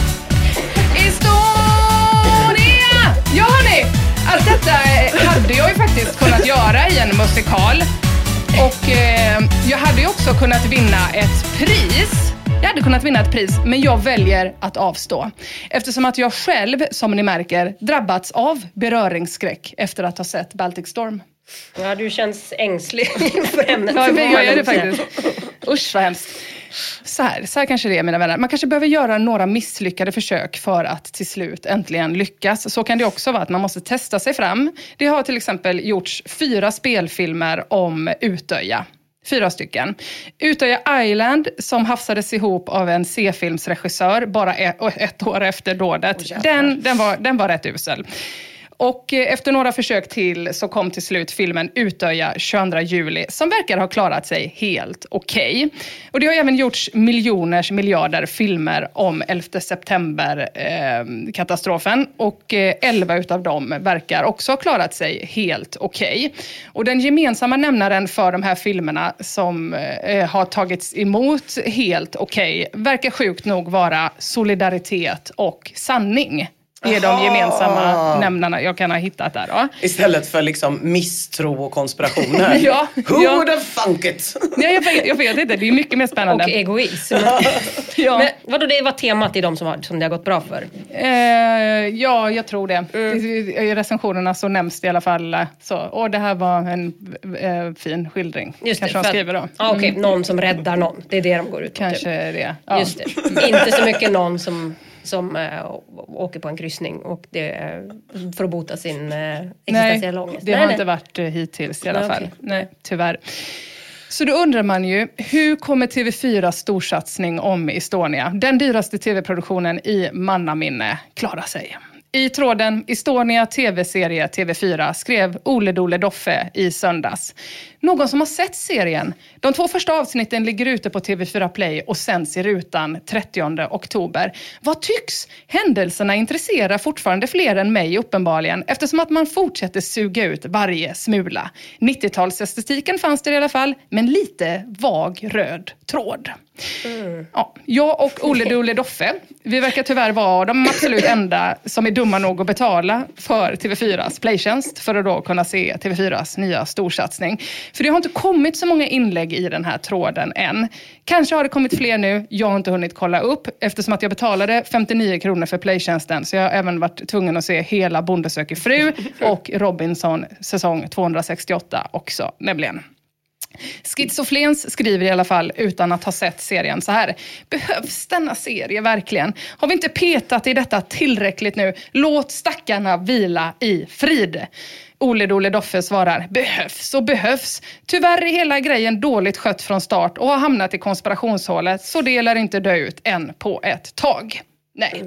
Speaker 5: Estonia! Ja hörni, allt detta hade jag ju faktiskt kunnat göra i en musikal. Och eh, jag hade ju också kunnat vinna ett pris. Jag hade kunnat vinna ett pris, men jag väljer att avstå. Eftersom att jag själv, som ni märker, drabbats av beröringsskräck efter att ha sett Baltic Storm.
Speaker 4: Ja, du känns ängslig för ämnet.
Speaker 5: Ja, jag gör det faktiskt. Usch, vad hemskt. Så här, så här kanske det är, mina vänner. Man kanske behöver göra några misslyckade försök för att till slut äntligen lyckas. Så kan det också vara att man måste testa sig fram. Det har till exempel gjorts fyra spelfilmer om Utöja. Fyra stycken. Utöja Island, som hafsades ihop av en C-filmsregissör bara ett, ett år efter dådet. Oh, den, den, var, den var rätt usel. Och efter några försök till så kom till slut filmen Utöja tjugoandra juli, som verkar ha klarat sig helt okej. Okay. Och det har även gjorts miljoners miljarder filmer om elfte september-katastrofen. Eh, och eh, elva utav dem verkar också ha klarat sig helt okej. Okay. Och den gemensamma nämnaren för de här filmerna som eh, har tagits emot helt okej okay, verkar sjukt nog vara solidaritet och sanning. Det är de gemensamma nämnarna jag kan ha hittat där då.
Speaker 6: Istället för liksom misstro och konspirationer.
Speaker 5: Ja.
Speaker 6: Who
Speaker 5: ja.
Speaker 6: would have thunk it?
Speaker 5: Ja, jag, vet, jag vet inte, det är mycket mer spännande.
Speaker 4: Och egoism. Ja. Men vadå, det var temat i de som, har, som det har gått bra för?
Speaker 5: Eh, ja, jag tror det. Mm. I recensionerna så nämns det i alla fall så. Och det här var en eh, fin skildring.
Speaker 4: Just det,
Speaker 5: kanske de skriver då.
Speaker 4: Ja, okej, okay, någon som räddar någon. Det är det de går ut på.
Speaker 5: Kanske typ. Det. Ja.
Speaker 4: Just det. Inte så mycket någon som... som äh, åker på en kryssning och det äh, för att bota sin äh, existentiella ångest.
Speaker 5: Det har nej, inte nej. varit äh, hittills i alla nej, fall. Okay. Nej, tyvärr. Så då undrar man ju, hur kommer T V fyra storsatsning om Estonia, den dyraste tv-produktionen i mannaminne, klara sig? I tråden Estonia T V-serie T V fyra skrev Ole Dole Doffe i söndags. Någon som har sett serien? De två första avsnitten ligger ute på T V fyra Play och sänds i rutan trettionde oktober. Vad tycks? Händelserna intresserar fortfarande fler än mig uppenbarligen, eftersom att man fortsätter suga ut varje smula. nittiotalsestetiken fanns det i alla fall, men lite vag röd tråd. Mm. Ja, jag och Ole Dole Doffe, vi verkar tyvärr vara de absolut enda som är dumma nog att betala för T V fyras playtjänst för att då kunna se T V fyras nya storsatsning. För det har inte kommit så många inlägg i den här tråden än. Kanske har det kommit fler nu, jag har inte hunnit kolla upp eftersom att jag betalade femtionio kronor för playtjänsten, så jag har även varit tvungen att se hela Bonde söker fru och Robinson säsong tvåhundrasextioåtta också nämligen. Schizoflens skriver i alla fall utan att ha sett serien så här: behövs denna serie verkligen? Har vi inte petat i detta tillräckligt nu? Låt stackarna vila i frid. Ole Dole Doffe svarar: behövs och behövs. Tyvärr är hela grejen dåligt skött från start och har hamnat i konspirationshålet, så det lär inte dö ut än på ett tag. Nej.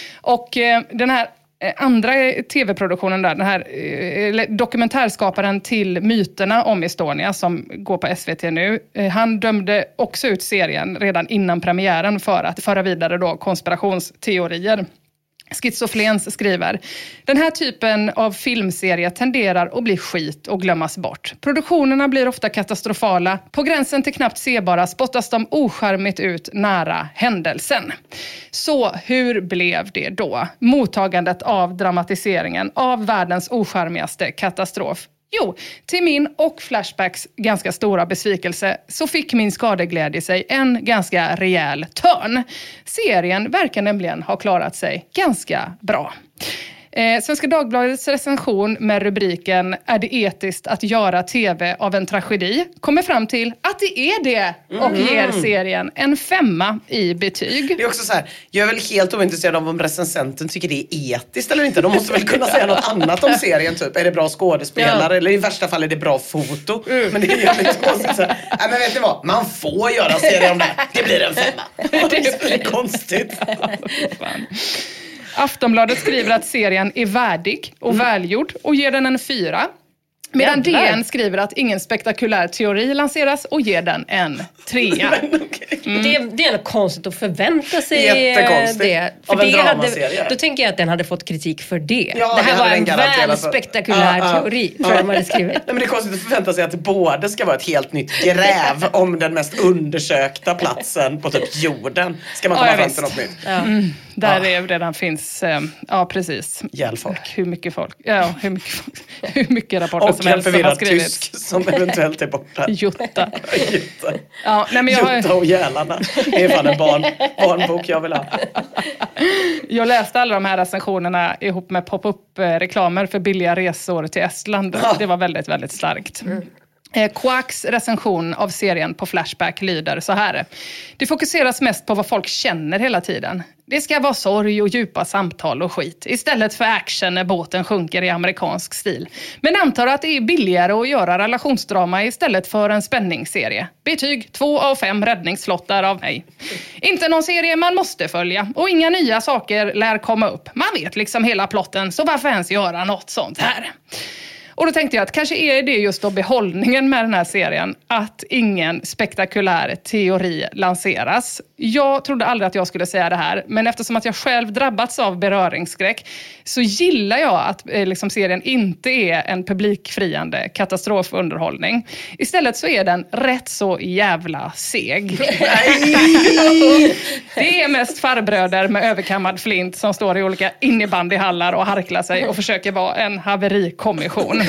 Speaker 5: Och eh, den här andra tv-produktionen där, den här eh, dokumentärskaparen till myterna om Estonia som går på S V T nu, eh, han dömde också ut serien redan innan premiären för att föra vidare då konspirationsteorier. Schizoflens skriver: den här typen av filmserie tenderar att bli skit och glömmas bort. Produktionerna blir ofta katastrofala. På gränsen till knappt sebara spottas de ocharmigt ut nära händelsen. Så hur blev det då? Mottagandet av dramatiseringen av världens ocharmigaste katastrof. Jo, till min och Flashbacks ganska stora besvikelse så fick min skadeglädje sig en ganska rejäl törn. Serien verkar nämligen ha klarat sig ganska bra. Eh, Svenska Dagbladets recension med rubriken "Är det etiskt att göra tv av en tragedi?" kommer fram till att det är det och mm. ger serien en femma i betyg.
Speaker 6: Det är också så här, jag är väl helt ointresserad av om recensenten tycker det är etiskt eller inte. De måste väl kunna säga något annat om serien, typ. Är det bra skådespelare? Ja. Eller i värsta fall är det bra foto? Mm. Men det är jävligt konstigt så här. Nej, men vet ni vad? Man får göra serier om det. Det blir en femma. Det blir konstigt.
Speaker 5: Fan. Aftonbladet skriver att serien är värdig och mm. välgjord och ger den en fyra. Medan D N skriver att ingen spektakulär teori lanseras och ger den en trea.
Speaker 4: Mm. Det, det är något konstigt att förvänta sig det. För
Speaker 6: av en
Speaker 4: det hade, då tänker jag att den hade fått kritik för det.
Speaker 6: Ja,
Speaker 4: det här
Speaker 6: det
Speaker 4: var en väl spektakulär ah, ah,
Speaker 6: teori. Ah, tror jag hade skrivit. Nej, men det är konstigt att förvänta sig att det både ska vara ett helt nytt gräv om den mest undersökta platsen på typ jorden. Ska man komma ja, fram till något nytt.
Speaker 5: Ja. Mm. Där det ah. redan finns, ja precis.
Speaker 6: Hjälfolk.
Speaker 5: Hur mycket folk, ja hur mycket folk, hur mycket rapporter
Speaker 6: och
Speaker 5: som helst som har skrivit.
Speaker 6: Tysk som eventuellt är borta.
Speaker 5: Jutta.
Speaker 6: Jutta.
Speaker 5: Ja, nej, men jag
Speaker 6: Jutta och Jälarna. Det är fan en barn, barnbok jag vill ha.
Speaker 5: Jag läste alla de här recensionerna ihop med pop-up-reklamer för billiga resor till Estland. Det var väldigt, väldigt starkt. Mm. Quacks recension av serien på Flashback lyder så här. Det fokuseras mest på vad folk känner hela tiden. Det ska vara sorg och djupa samtal och skit. Istället för action när båten sjunker i amerikansk stil. Men antar att det är billigare att göra relationsdrama istället för en spänningsserie. Betyg två av fem räddningsflottar av mig. Inte någon serie man måste följa. Och inga nya saker lär komma upp. Man vet liksom hela plotten, så varför ens göra något sånt här? Och då tänkte jag att kanske är det just då behållningen med den här serien, att ingen spektakulär teori lanseras. Jag trodde aldrig att jag skulle säga det här, men eftersom att jag själv drabbats av beröringsskräck så gillar jag att eh, liksom serien inte är en publikfriande katastrofunderhållning. Istället så är den rätt så jävla seg. Det är mest farbröder med överkammad flint som står i olika innebandyhallar och harklar sig och försöker vara en haverikommission.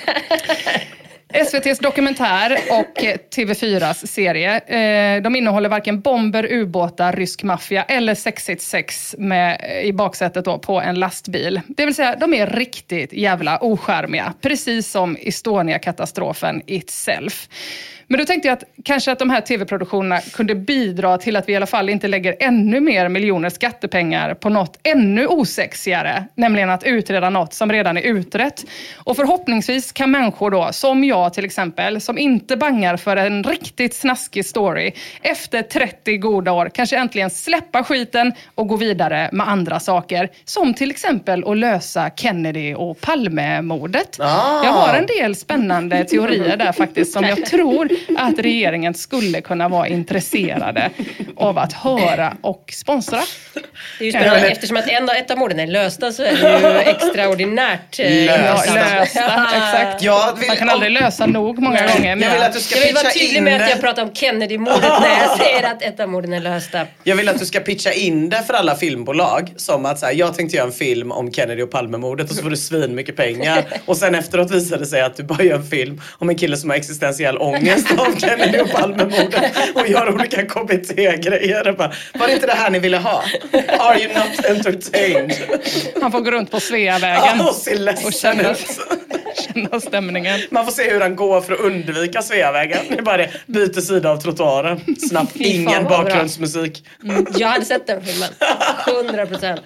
Speaker 5: S V T:s dokumentär och T V fyras serie, eh, de innehåller varken bomber, ubåtar, rysk maffia eller sexigt sex med, i baksätet då, på en lastbil. Det vill säga, de är riktigt jävla oskärmiga, precis som Estonia-katastrofen itself. Men då tänkte jag att kanske att de här tv-produktionerna kunde bidra till att vi i alla fall inte lägger ännu mer miljoner skattepengar på något ännu osexigare, nämligen att utreda något som redan är utrett. Och förhoppningsvis kan människor då, som jag till exempel, som inte bangar för en riktigt snaskig story, efter trettio goda år kanske äntligen släppa skiten och gå vidare med andra saker, som till exempel att lösa Kennedy- och Palme-mordet. Ah. Jag har en del spännande teorier där faktiskt som jag tror att regeringen skulle kunna vara intresserade av att höra och sponsra.
Speaker 4: Det är ju spännande, eftersom att en av, ett av morden är lösta så är det ju extraordinärt eh,
Speaker 5: lösta. lösta. Exakt.
Speaker 6: Jag vill,
Speaker 5: Man kan aldrig lösa nog många
Speaker 6: nej,
Speaker 5: gånger. Men
Speaker 6: jag vill, att du ska
Speaker 4: jag vill vara tydlig med
Speaker 6: det.
Speaker 4: att jag pratar om Kennedy-mordet när jag säger att ett av morden är lösta.
Speaker 6: Jag vill att du ska pitcha in det för alla filmbolag som att så här, jag tänkte göra en film om Kennedy och Palme-mordet och så får du svin mycket pengar och sen efteråt visade det sig att du bara gör en film om en kille som har existentiell ångest av Kennedy och Palme-mordet och gör olika K B T-grejer. Bara, var det inte det här ni ville ha? Are you not entertained?
Speaker 5: Han får gå runt på Sveavägen
Speaker 6: och se ledsen
Speaker 5: och känna,
Speaker 6: ut.
Speaker 5: känna stämningen.
Speaker 6: Man får se hur han går för att undvika Sveavägen. Det är bara det, byter sida av trottoaren. Snabbt, ingen bakgrundsmusik.
Speaker 4: Mm, jag hade sett den filmen. hundra procent.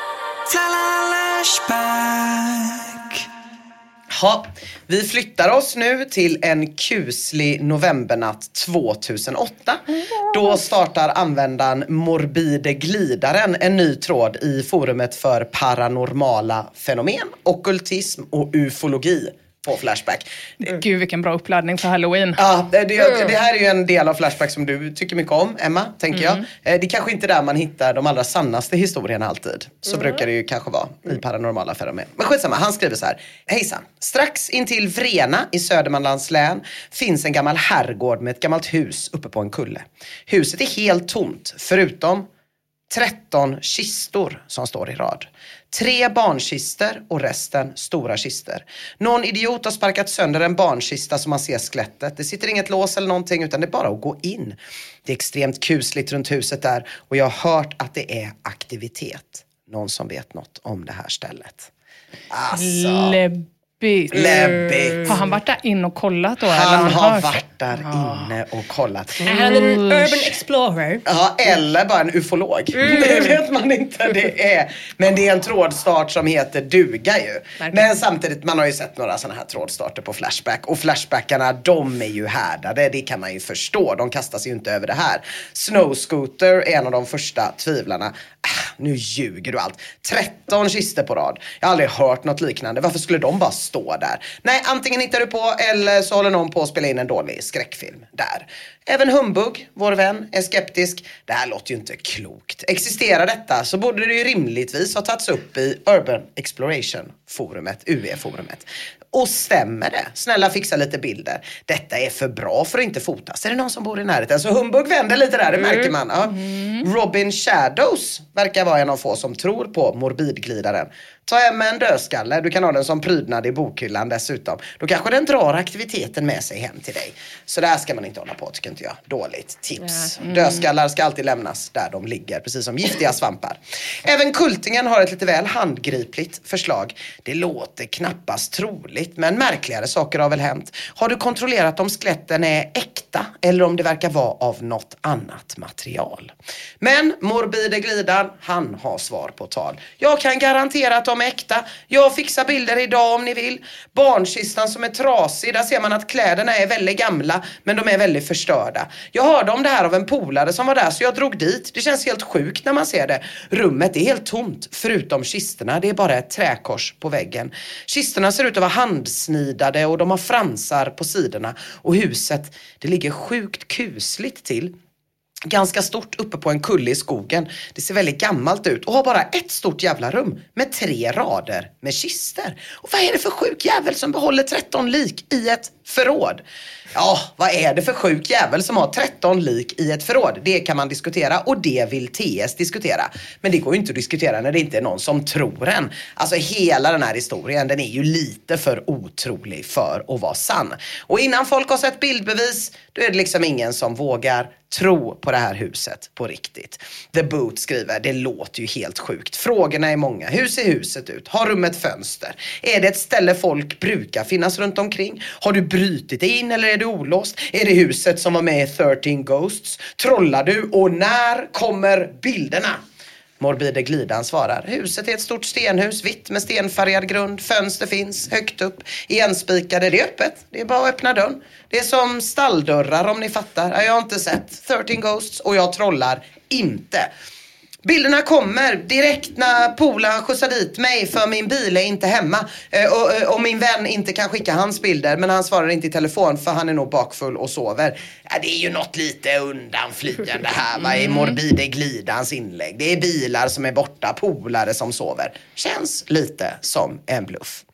Speaker 6: Ja, vi flyttar oss nu till en kuslig novembernatt tvåtusenåtta. Då startar användaren Morbide Glidaren en ny tråd i forumet för paranormala fenomen, ockultism och ufologi på Flashback.
Speaker 5: Gud, vilken bra uppladdning för Halloween.
Speaker 6: Ja, det, det, det här är ju en del av Flashback som du tycker mycket om, Emma, tänker mm. jag. Det är kanske inte där man hittar de allra sannaste historierna alltid. Så mm. brukar det ju kanske vara i paranormala fenomen. Men skitsamma, han skriver så här. Hejsan, strax intill Vrena i Södermanlands län finns en gammal herrgård med ett gammalt hus uppe på en kulle. Huset är helt tomt, förutom tretton kistor som står i rad. Tre barnkister och resten stora kister. Någon idiot har sparkat sönder en barnkista som man ser skelettet. Det sitter inget lås eller någonting utan det är bara att gå in. Det är extremt kusligt runt huset där och jag har hört att det är aktivitet. Någon som vet något om det här stället. Alltså...
Speaker 5: Läbbigt.
Speaker 6: Läbbigt.
Speaker 5: Har han varit där in och kollat då?
Speaker 6: Han,
Speaker 5: eller
Speaker 6: har
Speaker 5: hört?
Speaker 6: varit där inne och kollat.
Speaker 4: Är han en urban explorer?
Speaker 6: Ja, eller bara en ufolog. Mm. Det vet man inte det är. Men det är en trådstart som heter duga ju. Verkligen. Men samtidigt, man har ju sett några sådana här trådstarter på Flashback. Och Flashbackarna, de är ju härdade. Det kan man ju förstå. De kastas ju inte över det här. Snowscooter är en av de första tvivlarna. Ah, nu ljuger du allt. tretton kister på rad. Jag har aldrig hört något liknande. Varför skulle de bara stå där? Nej, antingen hittar du på eller så håller någon på att spela in en dålig skräckfilm där. Även Humbug, vår vän, är skeptisk. Det här låter ju inte klokt. Existerar detta så borde det ju rimligtvis ha tagits upp i Urban Exploration-forumet, U E-forumet. Och stämmer det? Snälla fixa lite bilder. Detta är för bra för att inte fotas. Är det någon som bor i närheten? Så Humbug vänder lite där, det märker man. Ja. Mm. Robin Shadows verkar vara en av få som tror på morbidglidaren. Ta hem en dödskalle, du kan ha den som prydnad i bokhyllan dessutom. Då kanske den drar aktiviteten med sig hem till dig. Så där ska man inte hålla på, tycker inte jag. Dåligt tips. Ja. Mm. Dödskallar ska alltid lämnas där de ligger, precis som giftiga svampar. Även kultingen har ett lite väl handgripligt förslag. Det låter knappast troligt, men märkligare saker har väl hänt. Har du kontrollerat om skeletten är äkta eller om det verkar vara av något annat material? Men morbide glidan, han har svar på tal. Jag kan garantera att de är äkta. Jag fixar bilder idag om ni vill. Barnkistan som är trasig, där ser man att kläderna är väldigt gamla, men de är väldigt förstörda. Jag hörde om det här av en polare som var där, så jag drog dit. Det känns helt sjukt när man ser det. Rummet är helt tomt, förutom kisterna. Det är bara ett träkors på väggen. Kisterna ser ut att vara handsnidade och de har fransar på sidorna. Och huset, det ligger sjukt kusligt till. Ganska stort uppe på en kulle i skogen. Det ser väldigt gammalt ut och har bara ett stort jävla rum med tre rader med kister. Och vad är det för sjuk jävel som behåller tretton lik i ett förråd? Ja, vad är det för sjuk jävel som har tretton lik i ett förråd? Det kan man diskutera och det vill T S diskutera. Men det går ju inte att diskutera när det inte är någon som tror en. Alltså hela den här historien, den är ju lite för otrolig för att vara sann. Och innan folk har sett bildbevis, då är det liksom ingen som vågar tro på det här huset på riktigt. The Boot skriver, det låter ju helt sjukt. Frågorna är många. Hur ser huset ut? Har rummet fönster? Är det ett ställe folk brukar finnas runt omkring? Har du brytit dig in eller är du olåst? Är det huset som var med i thirteen Ghosts? Trollar du? Och när kommer bilderna? Morbide glidan svarar, huset är ett stort stenhus, vitt med stenfärgad grund, fönster finns, högt upp, igenspikade, det är öppet, det är bara att öppna dörren. Det är som stalldörrar om ni fattar. Jag har inte sett thirteen Ghosts och jag trollar inte. Bilderna kommer direkt när polaren skjutsar dit mig för min bil är inte hemma. Eh, och, och min vän inte kan skicka hans bilder, men han svarar inte i telefon för han är nog bakfull och sover. Ja, det är ju något lite undanflyende här, va, i morbide glidans inlägg. Det är bilar som är borta, polare som sover. Känns lite som en bluff.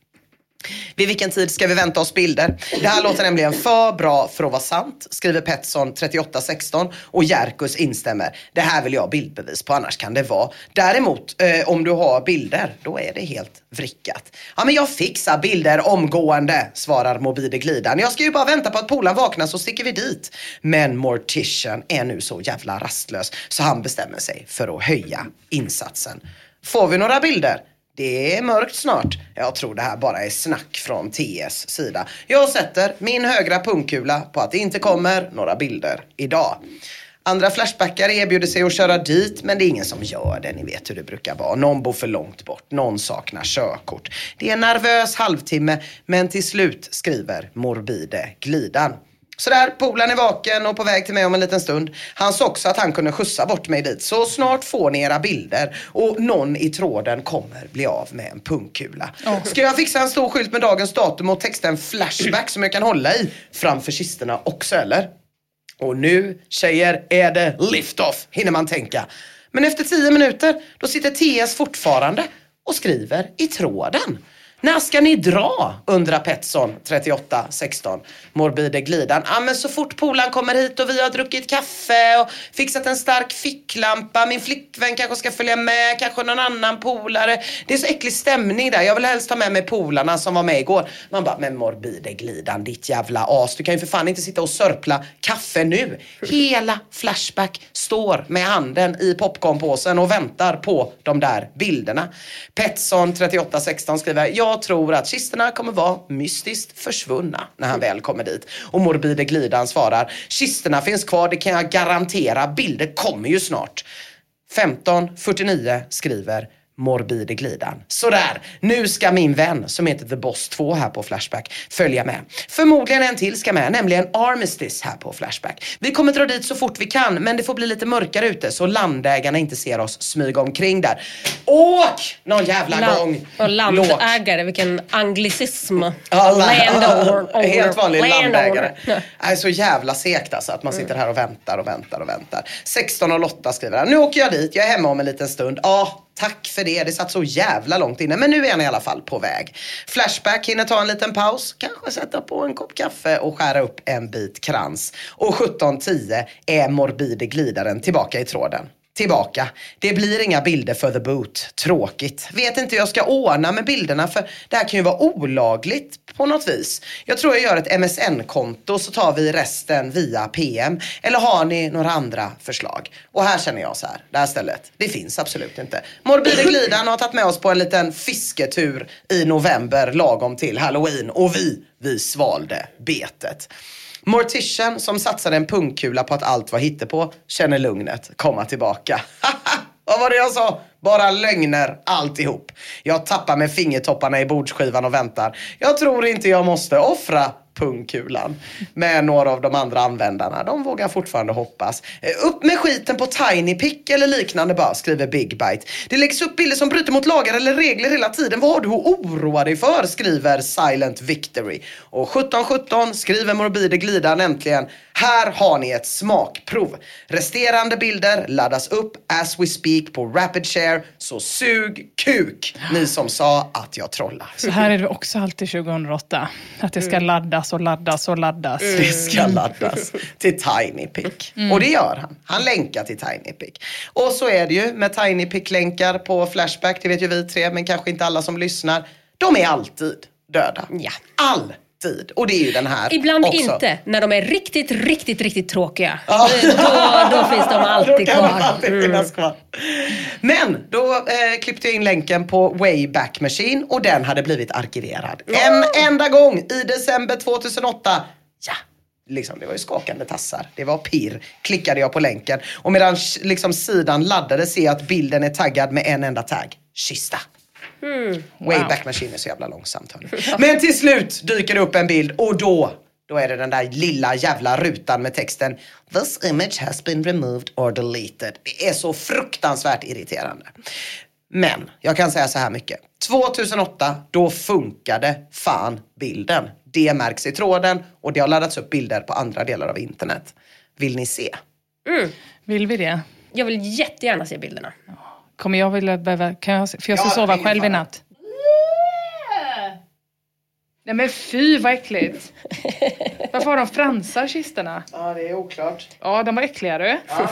Speaker 6: Vid vilken tid ska vi vänta oss bilder? Det här låter nämligen för bra för att vara sant, skriver Petson trettioåtta sexton och Jerkus instämmer. Det här vill jag ha bildbevis på, annars kan det vara. Däremot, eh, om du har bilder, då är det helt vrickat. Ja, men jag fixar bilder omgående, svarar morbide glidan. Jag ska ju bara vänta på att polan vaknar så sticker vi dit. Men Mortician är nu så jävla rastlös så han bestämmer sig för att höja insatsen. Får vi några bilder? Det är mörkt snart. Jag tror det här bara är snack från T S sida. Jag sätter min högra pungkula på att det inte kommer några bilder idag. Andra flashbackar erbjuder sig att köra dit, men det är ingen som gör det. Ni vet hur det brukar vara. Någon bor för långt bort. Någon saknar körkort. Det är en nervös halvtimme, men till slut skriver morbide glidan. Så där, polen är vaken och på väg till mig om en liten stund. Han sa också att han kunde skjutsa bort mig dit. Så snart får ni era bilder. Och någon i tråden kommer bli av med en pungkula. Oh. Ska jag fixa en stor skylt med dagens datum och texta en flashback som jag kan hålla i framför kisterna också, eller? Och nu, tjejer, är det lift-off, hinner man tänka. Men efter tio minuter, då sitter T S fortfarande och skriver i tråden. När ska ni dra? Undrar Petson trettioåtta sexton. Morbide glidan. Ja, men så fort polan kommer hit och vi har druckit kaffe och fixat en stark ficklampa. Min flickvän kanske ska följa med. Kanske någon annan polare. Det är så äcklig stämning där. Jag vill helst ta med mig polarna som var med igår. Man bara, men morbide glidan, ditt jävla as. Du kan ju för fan inte sitta och sörpla kaffe nu. Hela Flashback står med handen i popcornpåsen och väntar på de där bilderna. Petson trettioåtta sexton skriver, jag tror att kisterna kommer vara mystiskt försvunna när han väl kommer dit. Och morbide glidan svarar, kisterna finns kvar, det kan jag garantera, bilder kommer ju snart. femton fyrtionio skriver morbide glidan. Sådär, nu ska min vän som heter The Boss två här på Flashback följa med. Förmodligen en till ska med, nämligen Armistice här på Flashback. Vi kommer dra dit så fort vi kan, men det får bli lite mörkare ute så landägarna inte ser oss smyga omkring där. Åk någon jävla La- gång.
Speaker 4: Och landägare, vilken anglicism.
Speaker 6: Ja, landowner. Helt vanlig landägare. Det är så jävla segt alltså att man sitter här och väntar och väntar och väntar. sexton noll åtta skriver han. Nu åker jag dit, jag är hemma om en liten stund. Ja, tack för det. Det satt så jävla långt inne. Men nu är han i alla fall på väg. Flashback hinner ta en liten paus. Kanske sätta på en kopp kaffe och skära upp en bit krans. Och sjutton tio är morbide glidaren tillbaka i tråden. tillbaka. Det blir inga bilder för The Boot. Tråkigt. Vet inte hur jag ska ordna med bilderna för det här kan ju vara olagligt på något vis. Jag tror jag gör ett M S N-konto så tar vi resten via P M. Eller har ni några andra förslag? Och här känner jag så här. Det här stället, det finns absolut inte. Morbide Glidan har tagit med oss på en liten fisketur i november lagom till Halloween. Och vi, vi svalde betet. Mortician som satsade en punkkula på att allt var hittepå känner lugnet komma tillbaka. Vad var det jag sa? Bara lögner alltihop. Jag tappar med fingertopparna i bordsskivan och väntar. Jag tror inte jag måste offra pungkulan. Med några av de andra användarna. De vågar fortfarande hoppas. Upp med skiten på TinyPic eller liknande bara, skriver Big Bite. Det läggs upp bilder som bryter mot lagar eller regler hela tiden. Vad har du att oroa dig för? Skriver Silent Victory. Och sjutton sjutton skriver Morbide Glidan äntligen. Här har ni ett smakprov. Resterande bilder laddas upp as we speak på Rapid Share. Så sug kuk, ni som sa att jag trollar.
Speaker 5: Så här är det också alltid tjugohundraåtta. Att det ska mm. laddas och laddas och laddas.
Speaker 6: Mm. Det ska laddas till TinyPic. Mm. Och det gör han. Han länkar till TinyPic. Och så är det ju med TinyPic-länkar på Flashback. Det vet ju vi tre, men kanske inte alla som lyssnar. De är alltid döda.
Speaker 4: Ja.
Speaker 6: All tid. Och det är ju den här
Speaker 4: ibland
Speaker 6: också.
Speaker 4: Inte, när de är riktigt, riktigt, riktigt tråkiga. Ja. Då, då finns de alltid
Speaker 6: då
Speaker 4: kvar.
Speaker 6: Alltid mm. kvar. Men då eh, klippte jag in länken på Wayback Machine och den hade blivit arkiverad. Oh. En enda gång i december tjugohundraåtta. Ja, liksom, det var ju skakande tassar. Det var pirr. Klickade jag på länken. Och medan liksom, sidan laddade ser jag att bilden är taggad med en enda tagg. Kista. Mm. Wayback Machine är så jävla långsamt. Men till slut dyker det upp en bild och då Då är det den där lilla jävla rutan med texten This image has been removed or deleted. Det är så fruktansvärt irriterande. Men jag kan säga så här mycket. tjugohundraåtta, då funkade fan bilden. Det märks i tråden och det har laddats upp bilder på andra delar av internet. Vill ni se?
Speaker 4: Mm.
Speaker 5: Vill vi det?
Speaker 4: Jag vill jättegärna se bilderna.
Speaker 5: Kommer jag vilja behöva, kan jag, för jag ska ja, sova själv i natt. Nej men fy vad äckligt. Varför har de fransar kistorna?
Speaker 6: Ja, det är oklart.
Speaker 5: Ja, de var äckliga du. Ja,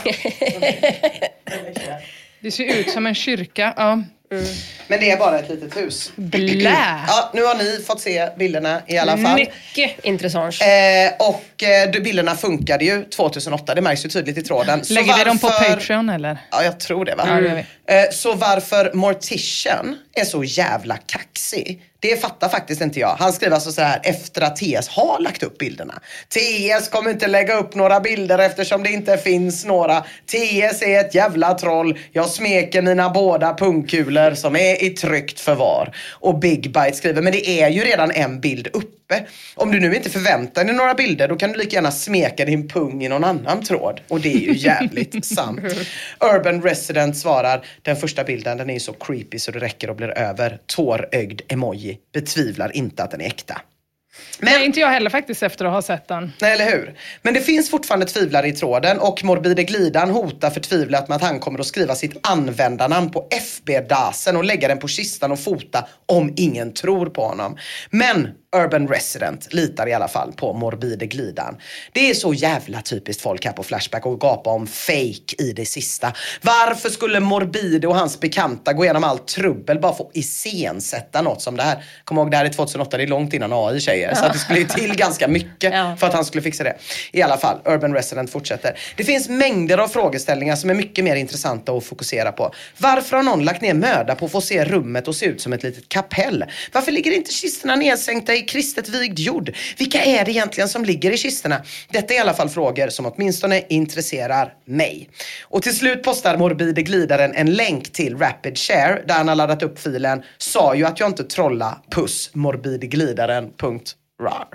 Speaker 5: det ser ut som en kyrka. Ja.
Speaker 6: Mm. Men det är bara ett litet hus.
Speaker 5: Blä.
Speaker 6: Ja, nu har ni fått se bilderna i alla fall.
Speaker 4: Mycket intressant.
Speaker 6: Eh, och eh, bilderna funkade ju tjugohundraåtta. Det märks ju tydligt i tråden.
Speaker 5: Lägger så varför... vi dem på Patreon eller?
Speaker 6: Ja, jag tror det va?
Speaker 5: Mm.
Speaker 6: Eh, så varför Mortician är så jävla kaxig, det fattar faktiskt inte jag. Han skriver alltså så här efter att T S har lagt upp bilderna. T S kommer inte lägga upp några bilder eftersom det inte finns några. T S är ett jävla troll. Jag smeker mina båda pungkulor som är i tryckt förvar. Och Big Bite skriver, men det är ju redan en bild uppe. Om du nu inte förväntar dig några bilder, då kan du lika gärna smeka din pung i någon annan tråd. Och det är ju jävligt sant. Urban Resident svarar, den första bilden den är ju så creepy så det räcker och blir över. Tårögd emoji. Betvivlar inte att den är äkta.
Speaker 5: Men nej, inte jag heller faktiskt efter att ha sett den.
Speaker 6: Nej, eller hur? Men det finns fortfarande tvivlare i tråden och Morbide Glidan hotar förtvivlat med att han kommer att skriva sitt användarnamn på F B-dasen och lägga den på kistan och fota om ingen tror på honom. Men Urban Resident litar i alla fall på Morbide Glidan. Det är så jävla typiskt folk här på Flashback och gapa om fake i det sista. Varför skulle Morbide och hans bekanta gå igenom allt trubbel bara för att iscensätta något som det här? Kom ihåg, det här är tjugohundraåtta, det är långt innan A I tjejer. Så att det skulle till ganska mycket ja. för att han skulle fixa det. I alla fall, Urban Resident fortsätter. Det finns mängder av frågeställningar som är mycket mer intressanta att fokusera på. Varför har någon lagt ner möda på att få se rummet och se ut som ett litet kapell? Varför ligger inte kisterna nedsänkta i kristet vigd jord? Vilka är det egentligen som ligger i kisterna? Detta är i alla fall frågor som åtminstone intresserar mig. Och till slut postar Morbide Glidaren en länk till Rapid Share där han har laddat upp filen. Sa ju att jag inte trolla. Puss morbideglidaren punkt rar.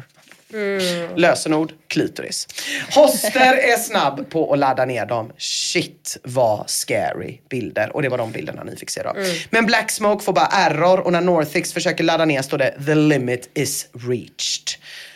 Speaker 6: Mm. Lösenord klitoris. Hoster är snabb på att ladda ner dem. Shit vad scary bilder. Och det var de bilderna ni fick se då. Mm. Men Black Smoke får bara error och när Northix försöker ladda ner står det The limit is reached.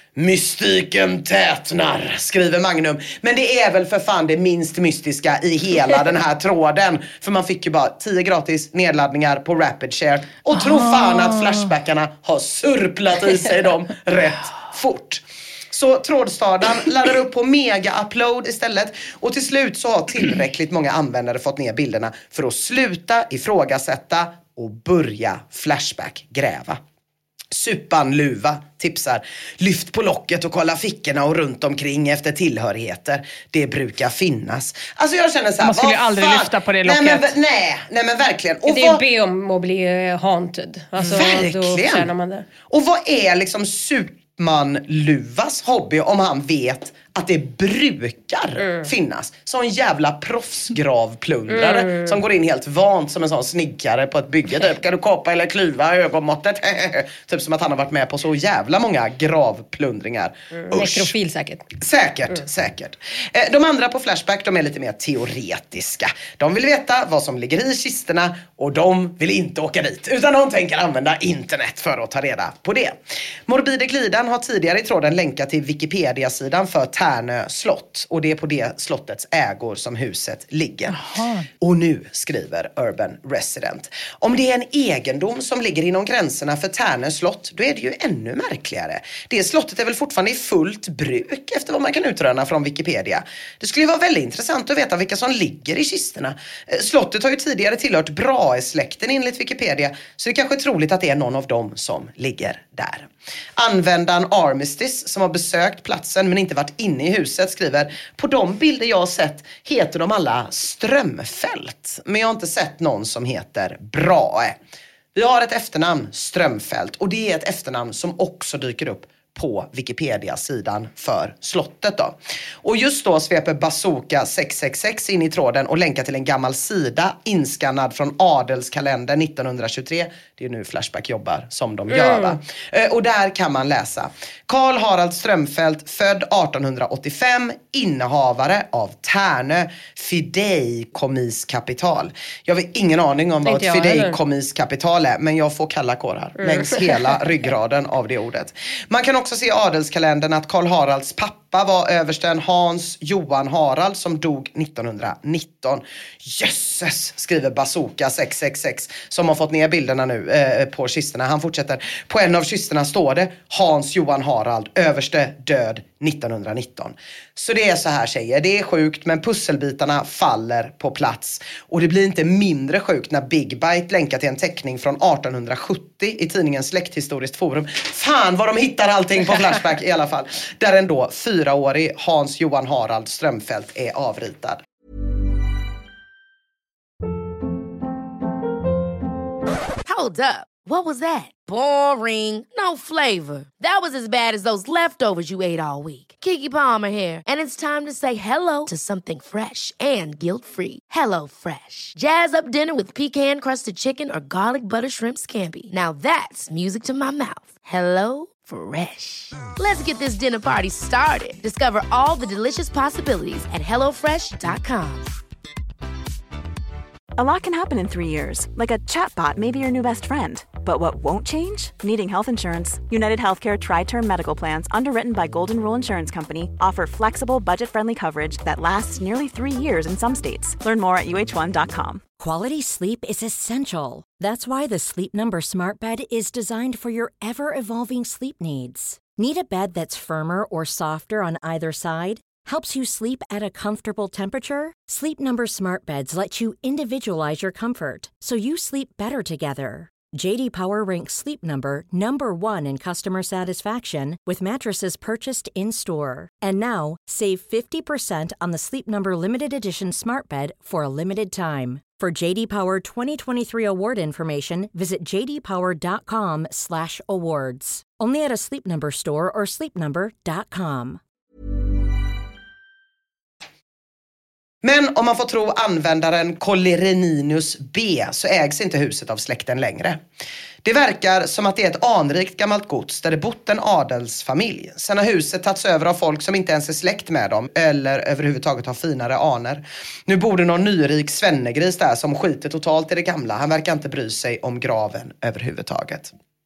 Speaker 6: Mystiken tätnar, skriver Magnum. Men det är väl för fan det minst mystiska i hela den här tråden. För man fick ju bara tio gratis nedladdningar på Rapid Share. Och tro fan att flashbackarna har surplat i sig dem rätt fort. Så trådstaden laddar upp på mega-upload istället. Och till slut så har tillräckligt många användare fått ner bilderna för att sluta ifrågasätta och börja Flashback gräva. Supan Luva tipsar: lyft på locket och kolla fickorna och runt omkring efter tillhörigheter. Det brukar finnas. Alltså jag känner så här,
Speaker 5: man skulle ju aldrig
Speaker 6: fan?
Speaker 5: lyfta på det locket.
Speaker 6: Nej men, nej, nej, men verkligen. Och
Speaker 4: det är
Speaker 6: vad...
Speaker 4: be om att bli haunted. Alltså,
Speaker 6: verkligen.
Speaker 4: Då känner man det.
Speaker 6: Och vad är liksom Superman Luvas hobby om han vet att det brukar mm. finnas? Sån jävla proffsgravplundrare mm. som går in helt vant som en sån snickare på ett bygge. Typ, kan du kapa eller klyva ögonmåttet? Typ som att han har varit med på så jävla många gravplundringar.
Speaker 4: Mm. Nekrofil säkert.
Speaker 6: Säkert,
Speaker 4: mm. säkert.
Speaker 6: De andra på Flashback, de är lite mer teoretiska. De vill veta vad som ligger i kisterna och de vill inte åka dit. Utan de tänker använda internet för att ta reda på det. Morbide Glidan har tidigare i tråden länkat till Wikipedia-sidan för Tärnö slott. Och det är på det slottets ägor som huset ligger. Aha. Och nu skriver Urban Resident: om det är en egendom som ligger inom gränserna för Tärnö slott, då är det ju ännu märkligare. Det slottet är väl fortfarande i fullt bruk efter vad man kan utröna från Wikipedia. Det skulle ju vara väldigt intressant att veta vilka som ligger i kisterna. Slottet har ju tidigare tillhört Brahe-släkten enligt Wikipedia, så det är kanske är troligt att det är någon av dem som ligger där. Användaren Armistice, som har besökt platsen men inte varit inne i huset, skriver: på de bilder jag har sett heter de alla Strömfält, men jag har inte sett någon som heter Brahe. Vi har ett efternamn, Strömfält, och det är ett efternamn som också dyker upp på Wikipedia-sidan för slottet då. Och just då sveper Bazooka sex sex sex in i tråden och länkar till en gammal sida inskannad från adelskalendern nittonhundratjugotre. Det är nu Flashback jobbar som de gör, va? Mm. Och där kan man läsa: Karl Harald Strömfält, född artonhundraåttiofem, innehavare av Tärnö fideikommisskapital. Jag har ingen aning om vad ett fideikommisskapital är, men jag får kalla kårar mm. längs hela ryggraden av det ordet. Man kan också se i adelskalendern att Karl Haralds pappa var översten Hans Johan Harald som dog nittonhundranitton. Jösses, skriver Bazooka sex sex sex som har fått ner bilderna nu eh, på kisterna. Han fortsätter: på en av kisterna står det Hans Johan Harald, överste, död nittonhundranitton. Så det är så här, tjejer, det är sjukt, men pusselbitarna faller på plats. Och det blir inte mindre sjukt när Big Byte länkar till en teckning från artonhundrasjuttio i tidningen Släkthistoriskt forum. Fan vad de hittar allting på Flashback i alla fall. Där ändå fyraårig Hans Johan Harald Strömfält är avritad.
Speaker 2: Hold up. What was that? Boring. No flavor. That was as bad as those leftovers you ate all week. Keke Palmer here, and it's time to say hello to something fresh and guilt-free. Hello Fresh. Jazz up dinner with pecan-crusted chicken or garlic butter shrimp scampi. Now that's music to my mouth. Hello Fresh. Let's get this dinner party started. Discover all the delicious possibilities at hello fresh dot com.
Speaker 3: A lot can happen in three years, like a chatbot may be your new best friend. But what won't change? Needing health insurance. United Healthcare Tri-Term Medical Plans, underwritten by Golden Rule Insurance Company, offer flexible, budget-friendly coverage that lasts nearly three years in some states. Learn more at U H one dot com.
Speaker 1: Quality sleep is essential. That's why the Sleep Number Smart Bed is designed for your ever-evolving sleep needs. Need a bed that's firmer or softer on either side? Helps you sleep at a comfortable temperature? Sleep Number Smart Beds let you individualize your comfort, so you sleep better together. J D Power ranks Sleep Number number one in customer satisfaction with mattresses purchased in-store. And now, save fifty percent on the Sleep Number Limited Edition Smart Bed for a limited time. For J D Power twenty twenty-three award information, visit j d power dot com slash awards. Only at a Sleep Number store or sleep number dot com.
Speaker 6: Men om man får tro användaren Collereninus B så ägs inte huset av släkten längre. Det verkar som att det är ett anrikt gammalt gods där det bott en adelsfamilj. Sen har huset tagits över av folk som inte ens är släkt med dem eller överhuvudtaget har finare aner. Nu bor det någon nyrik svennegris där som skiter totalt i det gamla. Han verkar inte bry sig om graven överhuvudtaget.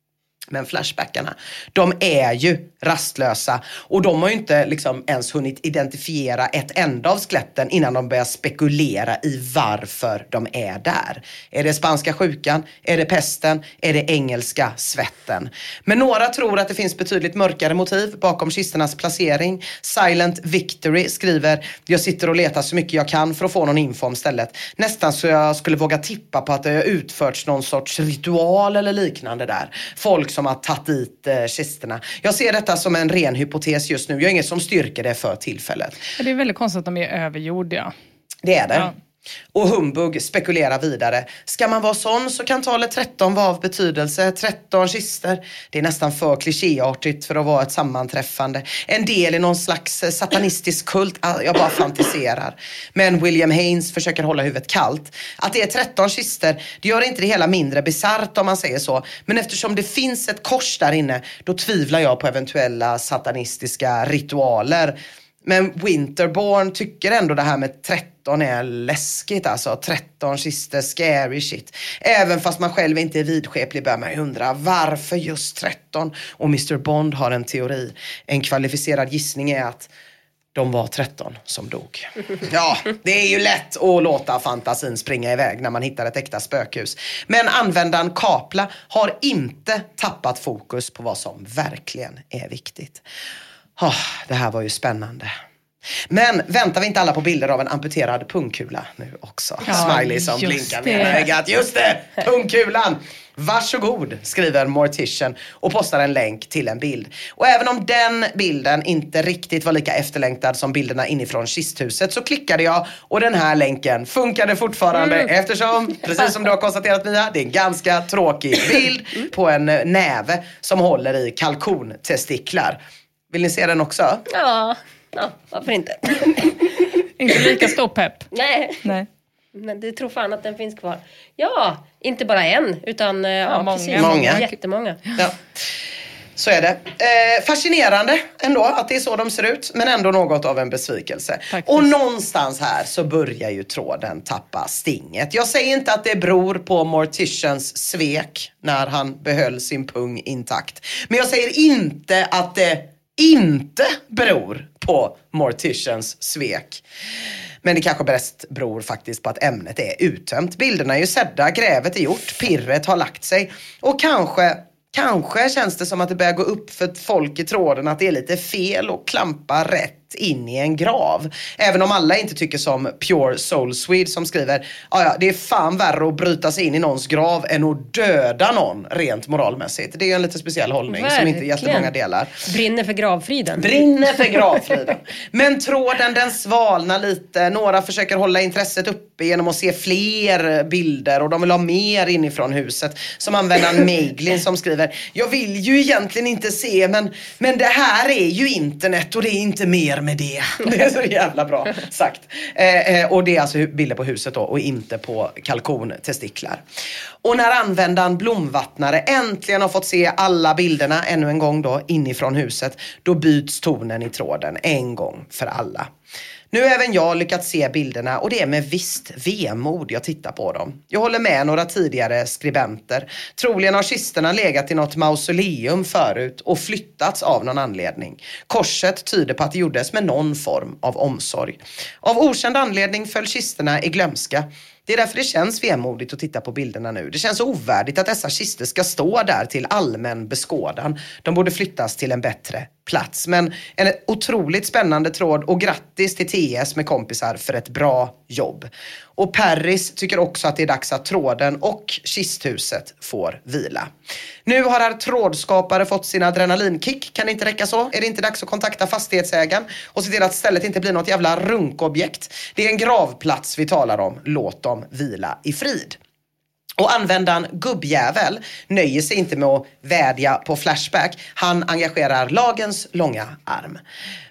Speaker 6: Men flashbackarna, de är ju rastlösa och de har ju inte liksom ens hunnit identifiera ett enda av skeletten innan de börjar spekulera i varför de är där. Är det spanska sjukan? Är det pesten? Är det engelska svetten? Men några tror att det finns betydligt mörkare motiv bakom kisternas placering. Silent Victory skriver: jag sitter och letar så mycket jag kan för att få någon info om stället. Nästan så jag skulle våga tippa på att det har utförts någon sorts ritual eller liknande där. Folk som har tagit dit eh, kisterna. Jag ser detta som en ren hypotes just nu. Jag har inget som styrker det för tillfället.
Speaker 5: Det är väldigt konstigt att de är överjordiga.
Speaker 6: Det är det.
Speaker 5: Ja.
Speaker 6: Och Humbug spekulerar vidare. Ska man vara sån så kan talet tretton vara av betydelse. tretton kister. Det är nästan för klichéartigt för att vara ett sammanträffande. En del i någon slags satanistisk kult. Jag bara fantiserar. Men William Haynes försöker hålla huvudet kallt. Att det är tretton kister, det gör inte det hela mindre bizarrt om man säger så. Men eftersom det finns ett kors där inne, då tvivlar jag på eventuella satanistiska ritualer. Men Winterborn tycker ändå det här med tretton är läskigt, alltså tretton kister, scary shit. Även fast man själv inte är vidskeplig bör man undra varför just tretton. Och mister Bond har en teori. En kvalificerad gissning är att de var tretton som dog. Ja, det är ju lätt att låta fantasin springa iväg när man hittar ett äkta spökhus. Men användaren Kapla har inte tappat fokus på vad som verkligen är viktigt. Oh, det här var ju spännande. Men väntar vi inte alla på bilder av en amputerad pungkula nu också? Ja, Smiley som blinkar med ögat. Just det, pungkulan! Varsågod, skriver Mortician och postar en länk till en bild. Och även om den bilden inte riktigt var lika efterlängtad som bilderna inifrån kisthuset så klickade jag och den här länken funkade fortfarande mm. eftersom, precis som du har konstaterat Mia, det är en ganska tråkig bild mm. på en näve som håller i kalkontestiklar. Vill ni se den också?
Speaker 4: Ja, ja varför inte?
Speaker 5: Inte lika stor pepp.
Speaker 4: Nej.
Speaker 5: Nej.
Speaker 4: Men det tror fan att den finns kvar. Ja, inte bara en, utan ja, ja,
Speaker 5: många.
Speaker 4: Precis,
Speaker 6: många.
Speaker 4: Jättemånga.
Speaker 6: Ja. Så är det. Eh, fascinerande ändå att det är så de ser ut, men ändå något av en besvikelse. Faktiskt. Och någonstans här så börjar ju tråden tappa stinget. Jag säger inte att det beror på Morticians svek när han behöll sin pung intakt. Men jag säger inte att det inte beror på Morticians svek. Men det kanske bäst beror faktiskt på att ämnet är uttömt. Bilderna är ju sedda, grävet är gjort, pirret har lagt sig. Och kanske, kanske känns det som att det börjar gå upp för folk i tråden att det är lite fel och klampa rätt in i en grav. Även om alla inte tycker som Pure Soul Swede som skriver: ja, det är fan värre att bryta sig in i någons grav än att döda någon rent moralmässigt. Det är en lite speciell hållning. Verkligen. Som inte jättemånga delar.
Speaker 4: Brinner för gravfriden.
Speaker 6: Brinner för gravfriden. Men tråden den svalnar lite. Några försöker hålla intresset uppe genom att se fler bilder och de vill ha mer inifrån huset. Som användaren Meglin som skriver: jag vill ju egentligen inte se men, men det här är ju internet och det är inte mer med det. Det är så jävla bra sagt. Eh, och det är alltså bilder på huset då och inte på kalkontestiklar. Och när användaren Blomvattnare äntligen har fått se alla bilderna ännu en gång då inifrån huset, då byts tonen i tråden en gång för alla. Nu har även jag lyckats se bilderna och det är med visst vemod jag tittar på dem. Jag håller med några tidigare skribenter. Troligen har kisterna legat i något mausoleum förut och flyttats av någon anledning. Korset tyder på att det gjordes med någon form av omsorg. Av okänd anledning föll kisterna i glömska. Det är därför det känns vemodigt att titta på bilderna nu. Det känns ovärdigt att dessa kister ska stå där till allmän beskådan. De borde flyttas till en bättre plats. Men en otroligt spännande tråd och grattis till T S med kompisar för ett bra jobb. Och Paris tycker också att det är dags att tråden och kisthuset får vila. Nu har här trådskapare fått sin adrenalinkick. Kan det inte räcka så? Är det inte dags att kontakta fastighetsägaren och se till att stället inte blir något jävla runkobjekt? Det är en gravplats vi talar om. Låt dem vila i frid. Och användaren Gubbjävel nöjer sig inte med att vädja på Flashback. Han engagerar lagens långa arm.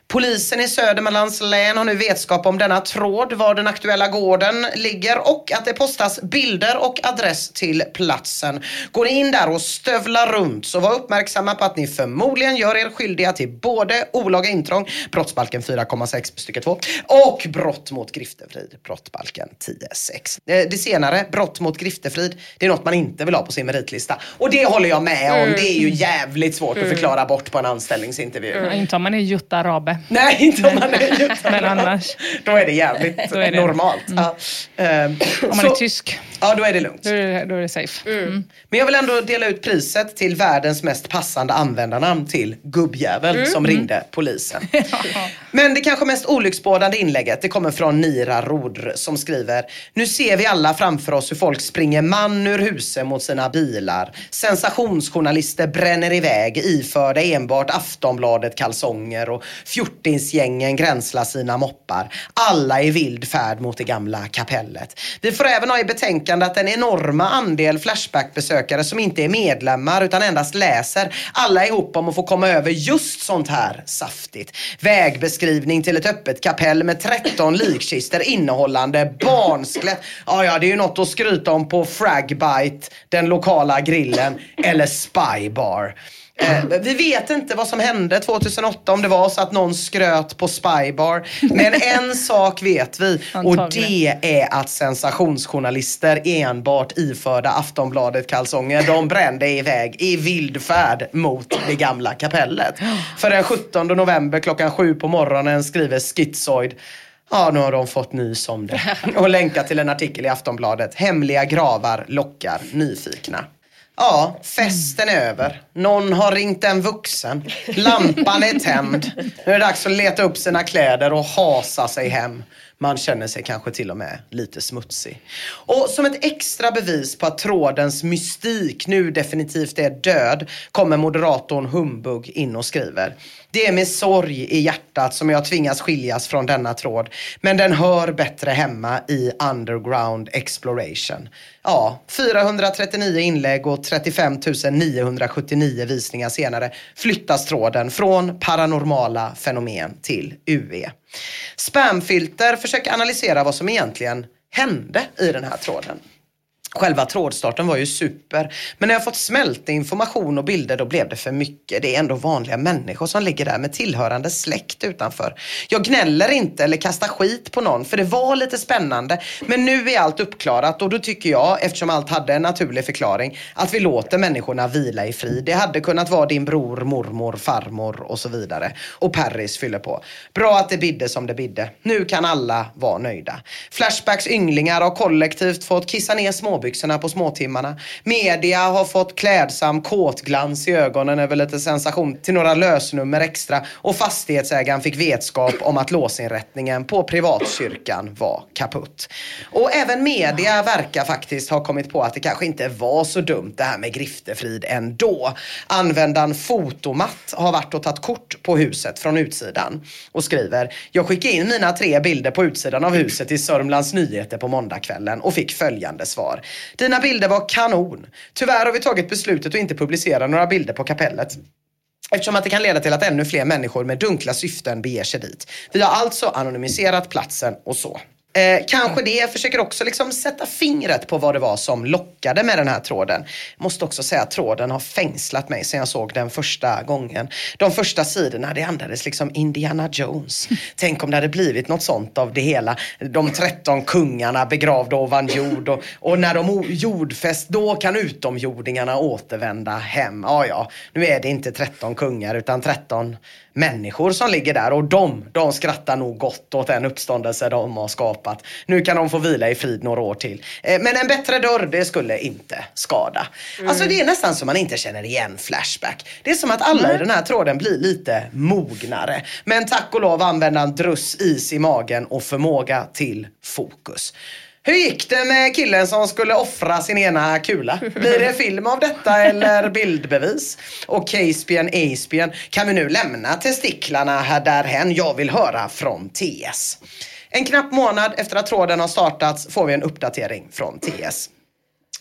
Speaker 6: Polisen i Södermanlands län har nu vetskap om denna tråd, var den aktuella gården ligger och att det postas bilder och adress till platsen. Går ni in där och stövlar runt så var uppmärksamma på att ni förmodligen gör er skyldiga till både olaga intrång, brottsbalken fyra komma sex stycke två, och brott mot griftefrid, brottsbalken tio sex. Det senare, brott mot griftefrid, det är något man inte vill ha på sin meritlista. Och det håller jag med om. Mm. Det är ju jävligt svårt mm. att förklara bort på en anställningsintervju.
Speaker 5: Mm. Inte om man är Jutta Rabe.
Speaker 6: Nej, inte om man är Jutta
Speaker 5: Men annars.
Speaker 6: Då är det jävligt är det. normalt.
Speaker 5: Mm.
Speaker 6: Ja. Um,
Speaker 5: om man
Speaker 6: så,
Speaker 5: är tysk.
Speaker 6: Ja, då är det lugnt.
Speaker 5: Då är det, då är det safe.
Speaker 6: Mm. Mm. Men jag vill ändå dela ut priset till världens mest passande användarnamn till gubbjävel mm. som ringde polisen. Men det kanske mest olycksbådande inlägget, det kommer från Nira Rodr som skriver: nu ser vi alla framför oss hur folk springer man ur huset mot sina bilar. Sensationsjournalister bränner iväg iförda enbart Aftonbladet kalsonger och fjortinsgängen gränslar sina moppar. Alla i vild färd mot det gamla kapellet. Vi får även ha i betänkande att en enorma andel Flashback-besökare som inte är medlemmar utan endast läser, alla ihop om att få komma över just sånt här saftigt. Vägbeskrivning till ett öppet kapell med tretton likkistor innehållande barnskelett. Ja, ja, det är ju något att skryta om på Fragbite, den lokala grillen, eller Spybar. Eh, vi vet inte vad som hände tjugohundraåtta, om det var så att någon skröt på Spybar. Men en sak vet vi, och det är att sensationsjournalister enbart iförda Aftonbladet kalsonger, de brände iväg i vildfärd mot det gamla kapellet. För den sjuttonde november klockan sju på morgonen skriver Schizoid: ja, nu har de fått nys om det. Och länka till en artikel i Aftonbladet. Hemliga gravar lockar nyfikna. Ja, festen är över. Någon har ringt en vuxen. Lampan är tänd. Nu är det dags att leta upp sina kläder och hasa sig hem. Man känner sig kanske till och med lite smutsig. Och som ett extra bevis på att trådens mystik nu definitivt är död kommer moderatorn Humbug in och skriver: det är med sorg i hjärtat som jag tvingas skiljas från denna tråd. Men den hör bättre hemma i Underground Exploration. Ja, fyrahundratrettionio inlägg och trettiofem tusen niohundrasjuttionio visningar senare flyttas tråden från paranormala fenomen till U E. Spamfilter försöker analysera vad som egentligen hände i den här tråden. Själva trådstarten var ju super, men när jag fått smälta information och bilder då blev det för mycket. Det är ändå vanliga människor som ligger där med tillhörande släkt utanför. Jag gnäller inte eller kastar skit på någon, för det var lite spännande. Men nu är allt uppklarat och då tycker jag, eftersom allt hade en naturlig förklaring, att vi låter människorna vila i frid. Det hade kunnat vara din bror, mormor, farmor och så vidare. Och Paris fyller på: bra att det bidde som det bidde. Nu kan alla vara nöjda. Flashbacks ynglingar har kollektivt fått kissa ner små byxorna på småtimmarna. Media har fått klädsam kåtglans i ögonen över lite sensation till några lösnummer extra, och fastighetsägaren fick vetskap om att låsinrättningen på privatkyrkan var kaputt. Och även media verkar faktiskt ha kommit på att det kanske inte var så dumt det här med griftefrid ändå. Användaren Fotomatt har varit och tagit kort på huset från utsidan och skriver: jag skickade in mina tre bilder på utsidan av huset i Sörmlands Nyheter på måndagskvällen och fick följande svar: dina bilder var kanon. Tyvärr har vi tagit beslutet att inte publicera några bilder på kapellet, eftersom att det kan leda till att ännu fler människor med dunkla syften beger sig dit. Vi har alltså anonymiserat platsen och så. Eh, kanske det försöker också liksom sätta fingret på vad det var som lockade med den här tråden. Måste också säga att tråden har fängslat mig sedan jag såg den första gången. De första sidorna, det andades liksom Indiana Jones. Tänk om det hade blivit något sånt av det hela. De tretton kungarna begravda ovan jord, och, och när de jordfäst, då kan utomjordingarna återvända hem. Ja, ja, nu är det inte tretton kungar utan tretton människor som ligger där, och de, de skrattar nog gott åt den uppståndelse de har skapat. Nu kan de få vila i frid några år till. Eh, men en bättre dörr, det skulle inte skada. Mm. Alltså det är nästan som man inte känner igen Flashback. Det är som att alla mm. i den här tråden blir lite mognare. Men tack och lov använder en druss is i magen och förmåga till fokus. Hur gick det med killen som skulle offra sin ena kula? Blir det film av detta eller bildbevis? Och Caspian Aspian, kan vi nu lämna testiklarna här därhen? Jag vill höra från T S. En knapp månad efter att tråden har startats får vi en uppdatering från T S.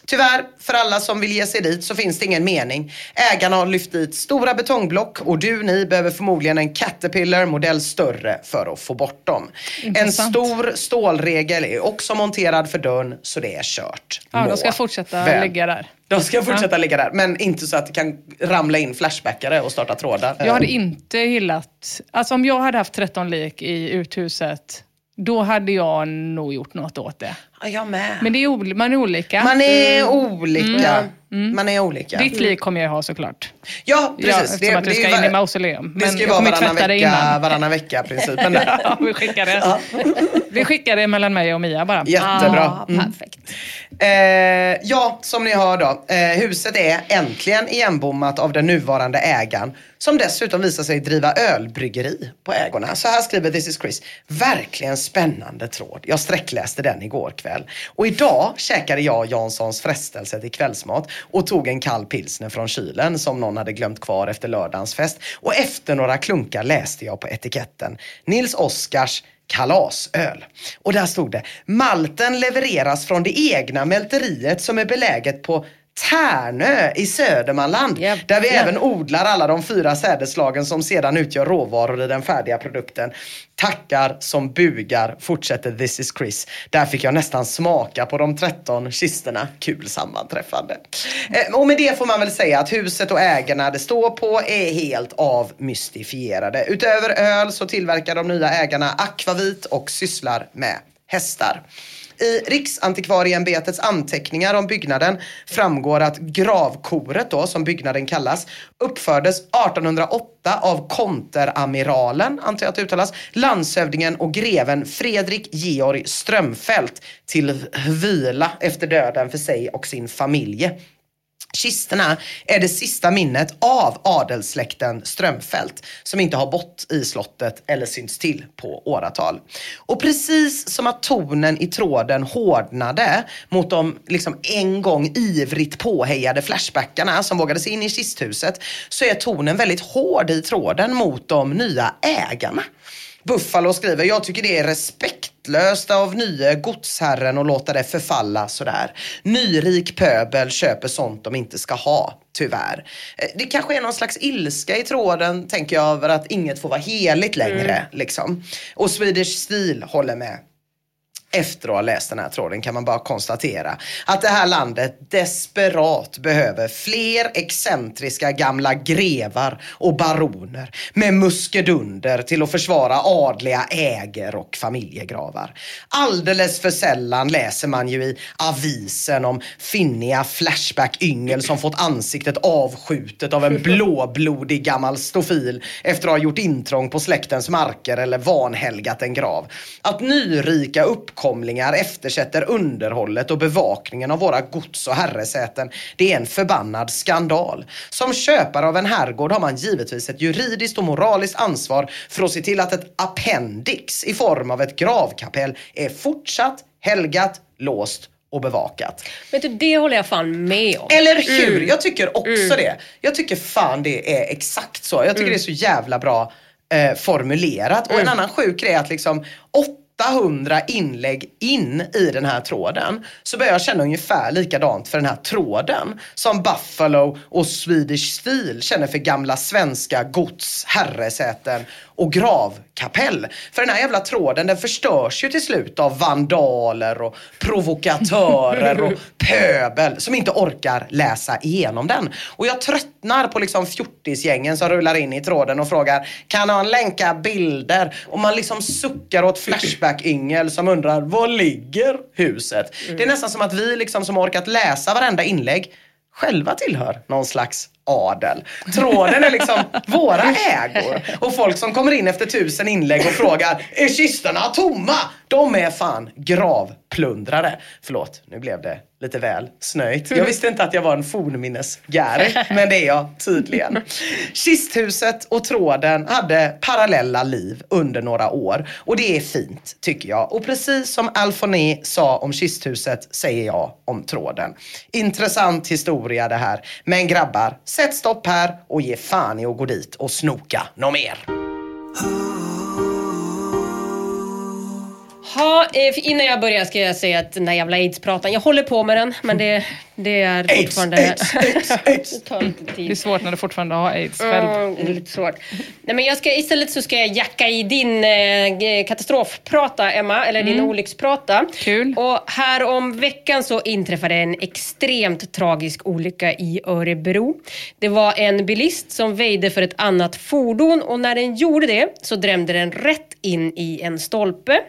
Speaker 6: Tyvärr, för alla som vill ge sig dit så finns det ingen mening. Ägarna har lyft dit stora betongblock och du, ni behöver förmodligen en Caterpillar modell större för att få bort dem.
Speaker 5: Intressant.
Speaker 6: En stor stålregel är också monterad för dörren så det är kört.
Speaker 5: Ja,
Speaker 6: Må
Speaker 5: de ska fortsätta
Speaker 6: väl.
Speaker 5: ligga där.
Speaker 6: De ska fortsätta
Speaker 5: Ja.
Speaker 6: ligga där, men inte så att det kan ramla in flashbackare och starta trådar.
Speaker 5: Jag hade inte gillat... Alltså om jag hade haft tretton lik i uthuset, då hade jag nog gjort något åt det.
Speaker 6: Ja, jag med.
Speaker 5: Men det är ol- man är olika.
Speaker 6: Man är
Speaker 5: Mm.
Speaker 6: olika.
Speaker 5: Mm. Mm.
Speaker 6: Man är olika.
Speaker 5: Ditt lik kommer jag ha såklart.
Speaker 6: Ja, precis.
Speaker 5: Ja, eftersom att du ska
Speaker 6: är
Speaker 5: in
Speaker 6: var-
Speaker 5: i mausoleum.
Speaker 6: Det
Speaker 5: Men
Speaker 6: ska ju
Speaker 5: jag
Speaker 6: vara
Speaker 5: kommer
Speaker 6: varannan
Speaker 5: tvätta det
Speaker 6: vecka,
Speaker 5: innan.
Speaker 6: varannan vecka principen där.
Speaker 5: Ja, vi skickar det.
Speaker 6: Ja.
Speaker 5: Vi skickar det mellan mig och Mia bara.
Speaker 6: Jättebra.
Speaker 4: Ah, perfekt.
Speaker 6: Eh, ja, som ni hör då. Eh, huset är äntligen igenbommat av den nuvarande ägaren. Som dessutom visar sig driva ölbryggeri på ägorna. Så här skriver This is Chris. Verkligen spännande tråd. Jag sträckläste den igår kväll. Och idag käkade jag Janssons frestelse till kvällsmat. Och tog en kall pilsner från kylen som någon hade glömt kvar efter lördagens fest. Och efter några klunkar läste jag på etiketten Nils Oskars kalasöl. Och där stod det: malten levereras från det egna mälteriet som är beläget på Tärnö i Södermanland.
Speaker 4: Yep.
Speaker 6: Där vi
Speaker 4: Yep.
Speaker 6: även odlar alla de fyra sädeslagen som sedan utgör råvaror i den färdiga produkten. Tackar som bugar, fortsätter This is Chris. Där fick jag nästan smaka på de tretton kisterna. Kul sammanträffande. Eh, och med det får man väl säga att huset och ägarna det står på är helt avmystifierade. Utöver öl så tillverkar de nya ägarna akvavit och sysslar med hästar. I Riksantikvarieämbetets anteckningar om byggnaden framgår att gravkoret då, som byggnaden kallas, uppfördes artonhundraåtta av konteramiralen, antar jag att det uttalas, landshövdingen och greven Fredrik Georg Strömfält till vila efter döden för sig och sin familj. Kisterna är det sista minnet av adelssläkten Strömfält som inte har bott i slottet eller syns till på åratal. Och precis som att tonen i tråden hårdnade mot de liksom en gång ivrigt påhejade flashbackarna som vågade sig in i kisthuset, så är tonen väldigt hård i tråden mot de nya ägarna. Buffalo skriver: jag tycker det är respektlöst av nye godsherren att låta det förfalla sådär. Nyrik pöbel köper sånt de inte ska ha, tyvärr. Det kanske är någon slags ilska i tråden, tänker jag, över att inget får vara heligt längre. Mm. Liksom. Och Swedish Steel håller med. Efter att ha läst den här tråden kan man bara konstatera att det här landet desperat behöver fler excentriska gamla grevar och baroner med muskedunder till att försvara adliga äger och familjegravar. Alldeles för sällan läser man ju i avisen om finniga flashback-yngel som fått ansiktet avskjutet av en blåblodig gammal stofil efter att ha gjort intrång på släktens marker eller vanhelgat en grav. Att nyrika upp komlingar eftersätter underhållet och bevakningen av våra gods- och herresäten. Det är en förbannad skandal. Som köpare av en herrgård har man givetvis ett juridiskt och moraliskt ansvar för att se till att ett appendix i form av ett gravkapell är fortsatt helgat, låst och bevakat.
Speaker 4: Vet du, det håller jag fan med om.
Speaker 6: Eller hur?
Speaker 4: Mm.
Speaker 6: Jag tycker också
Speaker 4: Mm.
Speaker 6: det. Jag tycker fan det är exakt så. Jag tycker mm. det är så jävla bra eh, formulerat. Mm. Och en annan sjuk grej är att liksom åttahundra inlägg in i den här tråden så börjar jag känna ungefär likadant för den här tråden som Buffalo och Swedish Steel känner för gamla svenska gods, herresäten och gravkapell. För den här jävla tråden, den förstörs ju till slut av vandaler och provokatörer och pöbel som inte orkar läsa igenom den. Och jag tröttnar på liksom fjortisgängen som rullar in i tråden och frågar: kan han länka bilder? Och man liksom suckar åt flashback-yngel som undrar: var ligger huset? Mm. Det är nästan som att vi liksom som orkat läsa varenda inlägg själva tillhör någon slags adel. Tråden är liksom våra ägor. Och folk som kommer in efter tusen inlägg och frågar: är kistorna tomma? De är fan gravplundrare. Förlåt, nu blev det lite väl snöjt. Jag visste inte att jag var en fornminnesgäri, men det är jag tydligen. Kisthuset och tråden hade parallella liv under några år. Och det är fint, tycker jag. Och precis som Alfoné sa om kisthuset säger jag om tråden. Intressant historia det här. Men grabbar, sätt stopp här och ge fan i att gå dit och snoka något mer.
Speaker 4: Ha, innan jag börjar ska jag säga att den där jävla AIDS-pratan, jag håller på med den, men det, det är AIDS, fortfarande... AIDS, AIDS, AIDS. Det tar lite tid.
Speaker 5: Det är svårt när du fortfarande har AIDS själv.
Speaker 4: Mm, det är lite svårt. Nej, men jag ska, istället så ska jag jacka i din eh, katastrofprata, Emma, eller din mm. olycksprata.
Speaker 5: Kul.
Speaker 4: Och här om veckan så inträffade en extremt tragisk olycka i Örebro. Det var en bilist som väjde för ett annat fordon, och när den gjorde det så drämde den rätt in i en stolpe.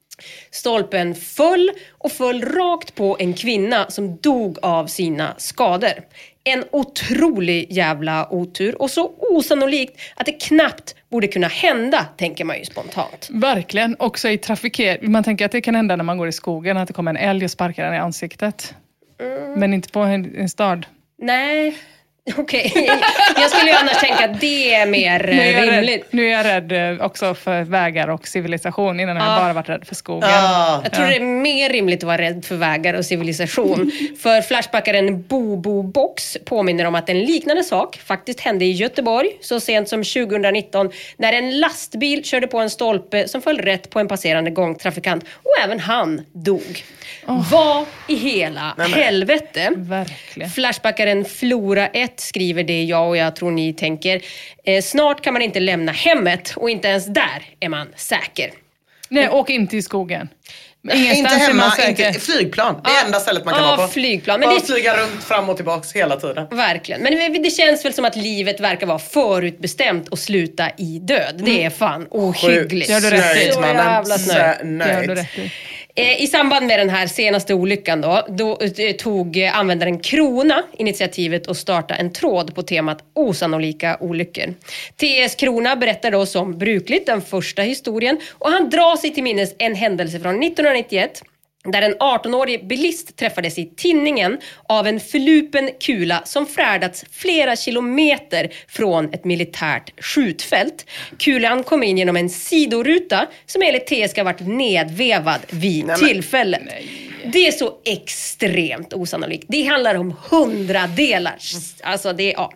Speaker 4: Stolpen föll och föll rakt på en kvinna som dog av sina skador. En otrolig jävla otur, och så osannolikt att det knappt borde kunna hända, tänker man ju spontant.
Speaker 5: Verkligen, också i trafikering. Man tänker att det kan hända när man går i skogen, att det kommer en älg och sparkar den i ansiktet. Mm. Men inte på en, en stad.
Speaker 4: Nej... Okej, okay. Jag skulle ju annars tänka att det är mer
Speaker 5: nu är
Speaker 4: rimligt.
Speaker 5: Rädd, nu är jag rädd också för vägar och civilisation. Innan har
Speaker 4: ah.
Speaker 5: jag bara varit rädd för skogen.
Speaker 6: Ah.
Speaker 4: Jag tror ja. det är mer rimligt att vara rädd för vägar och civilisation. För flashbackaren Bobo Box påminner om att en liknande sak faktiskt hände i Göteborg så sent som tjugonitton, när en lastbil körde på en stolpe som föll rätt på en passerande gångtrafikant, och även han dog. Oh. Vad i hela Nej, helvete?
Speaker 5: Verkligen.
Speaker 4: Flashbackaren Flora ett skriver det jag och jag tror ni tänker. Eh, snart kan man inte lämna hemmet, och inte ens där är man säker.
Speaker 5: Nej, åk inte i skogen.
Speaker 6: Inte hemma, inte flygplan. Det är ah, enda stället man kan ah, vara på.
Speaker 4: Flygplan.
Speaker 6: Men
Speaker 4: Bara
Speaker 6: det... flyga runt fram och tillbaks hela tiden.
Speaker 4: Verkligen. Men det känns väl som att livet verkar vara förutbestämt och sluta i död. Mm. Det är fan ohyggligt.
Speaker 5: Gör du rätt i.
Speaker 4: Så jävla snöjt.
Speaker 5: Gör du rätt i.
Speaker 4: I samband med den här senaste olyckan då, då tog användaren Krona initiativet och startade en tråd på temat osannolika olyckor. T S Krona berättar då som brukligt den första historien, och han drar sig till minnes en händelse från nittonhundranittioett där en arton-årig bilist träffades i tinningen av en förlupen kula som färdats flera kilometer från ett militärt skjutfält. Kulan kom in genom en sidoruta som enligt T S ska ha varit nedvevad vid nej, tillfället. Nej. Det är så extremt osannolikt. Det handlar om hundradelar. Alltså det, ja.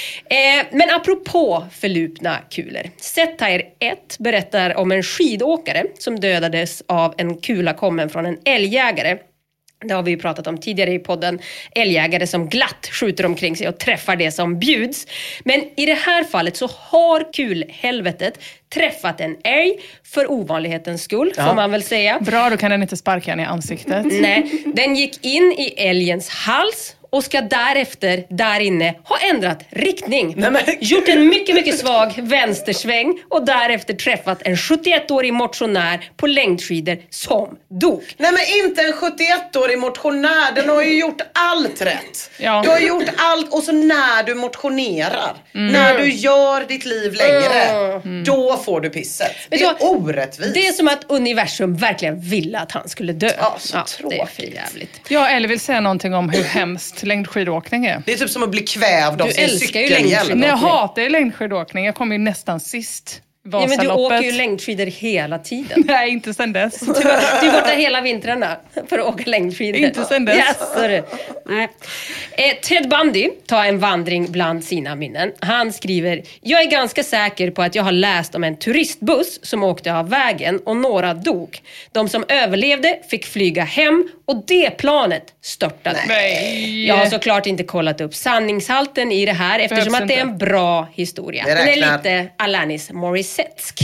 Speaker 4: Eh, men apropå förlupna kulor. Satire ett berättar om en skidåkare som dödades av en kula kommen från en älgjägare. Det har vi ju pratat om tidigare i podden. Älgjägare som glatt skjuter omkring sig och träffar det som bjuds. Men i det här fallet så har kulhelvetet träffat en älg för ovanlighetens skull, ja. får man väl säga.
Speaker 5: Bra, då kan den inte sparka den i ansiktet.
Speaker 4: Nej, den gick in i älgens hals och ska därefter där inne ha ändrat riktning. Nej, men... Gjort en mycket, mycket svag vänstersväng och därefter träffat en sjuttioettårig motionär på längdskidor som dog.
Speaker 6: Nej, men inte en sjuttioettårig motionär. Den har ju gjort allt rätt. Ja. Du har gjort allt, och så när du motionerar, mm. när du gör ditt liv längre, mm. då får du pisset. Det är så, orättvist.
Speaker 4: Det är som att universum verkligen ville att han skulle dö.
Speaker 6: Ja, så ja,
Speaker 4: tråkigt. Det är för jävligt.
Speaker 5: Ja, eller vill säga någonting om hur hemskt längdskidåkning är.
Speaker 6: Det är typ som att bli kvävd av sin cykelhjälm.
Speaker 5: Nej, jag hatar ju längdskidåkning. Jag kommer ju nästan sist.
Speaker 4: Ja, men du åker ju längdskidor hela tiden.
Speaker 5: Nej, inte sen dess.
Speaker 4: Du, du är borta hela vintrarna för att åka längdskidor.
Speaker 5: Inte sen dess.
Speaker 4: Yes, nej. Eh, Ted Bundy tar en vandring bland sina minnen. Han skriver: jag är ganska säker på att jag har läst om en turistbuss som åkte av vägen och några dog. De som överlevde fick flyga hem och det planet störtade.
Speaker 5: Nej.
Speaker 4: Jag har såklart inte kollat upp sanningshalten i det här eftersom Behövs att det är en bra historia. Den är lite Alanis Morissette.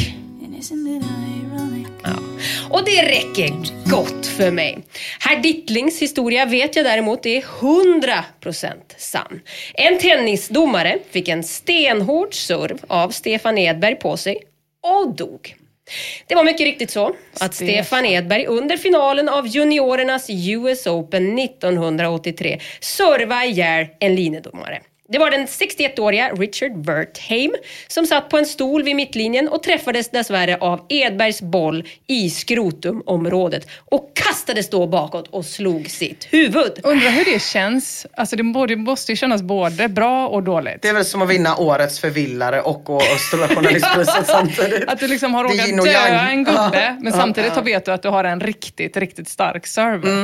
Speaker 4: Ja. Och det räcker gott för mig. Herr Dittlings historia vet jag däremot är hundra procent sann. En tennisdomare fick en stenhård serv av Stefan Edberg på sig och dog. Det var mycket riktigt så att Stefan, Stefan Edberg under finalen av juniorernas U S Open nittonhundraåttiotre servade ihjäl en linjedomare. Det var den sextioettåriga Richard Wertheim som satt på en stol vid mittlinjen och träffades dessvärre av Edbergs boll i skrotumområdet och kastades då bakåt och slog sitt huvud.
Speaker 5: Undrar hur det känns. Alltså det, både, det måste ju kännas både bra och dåligt.
Speaker 6: Det är väl som att vinna årets förvillare och, och Stora journalistpriset samtidigt.
Speaker 5: Att du liksom har råkat döda en gubbe, men samtidigt har vet du att du har en riktigt, riktigt stark server. Mm.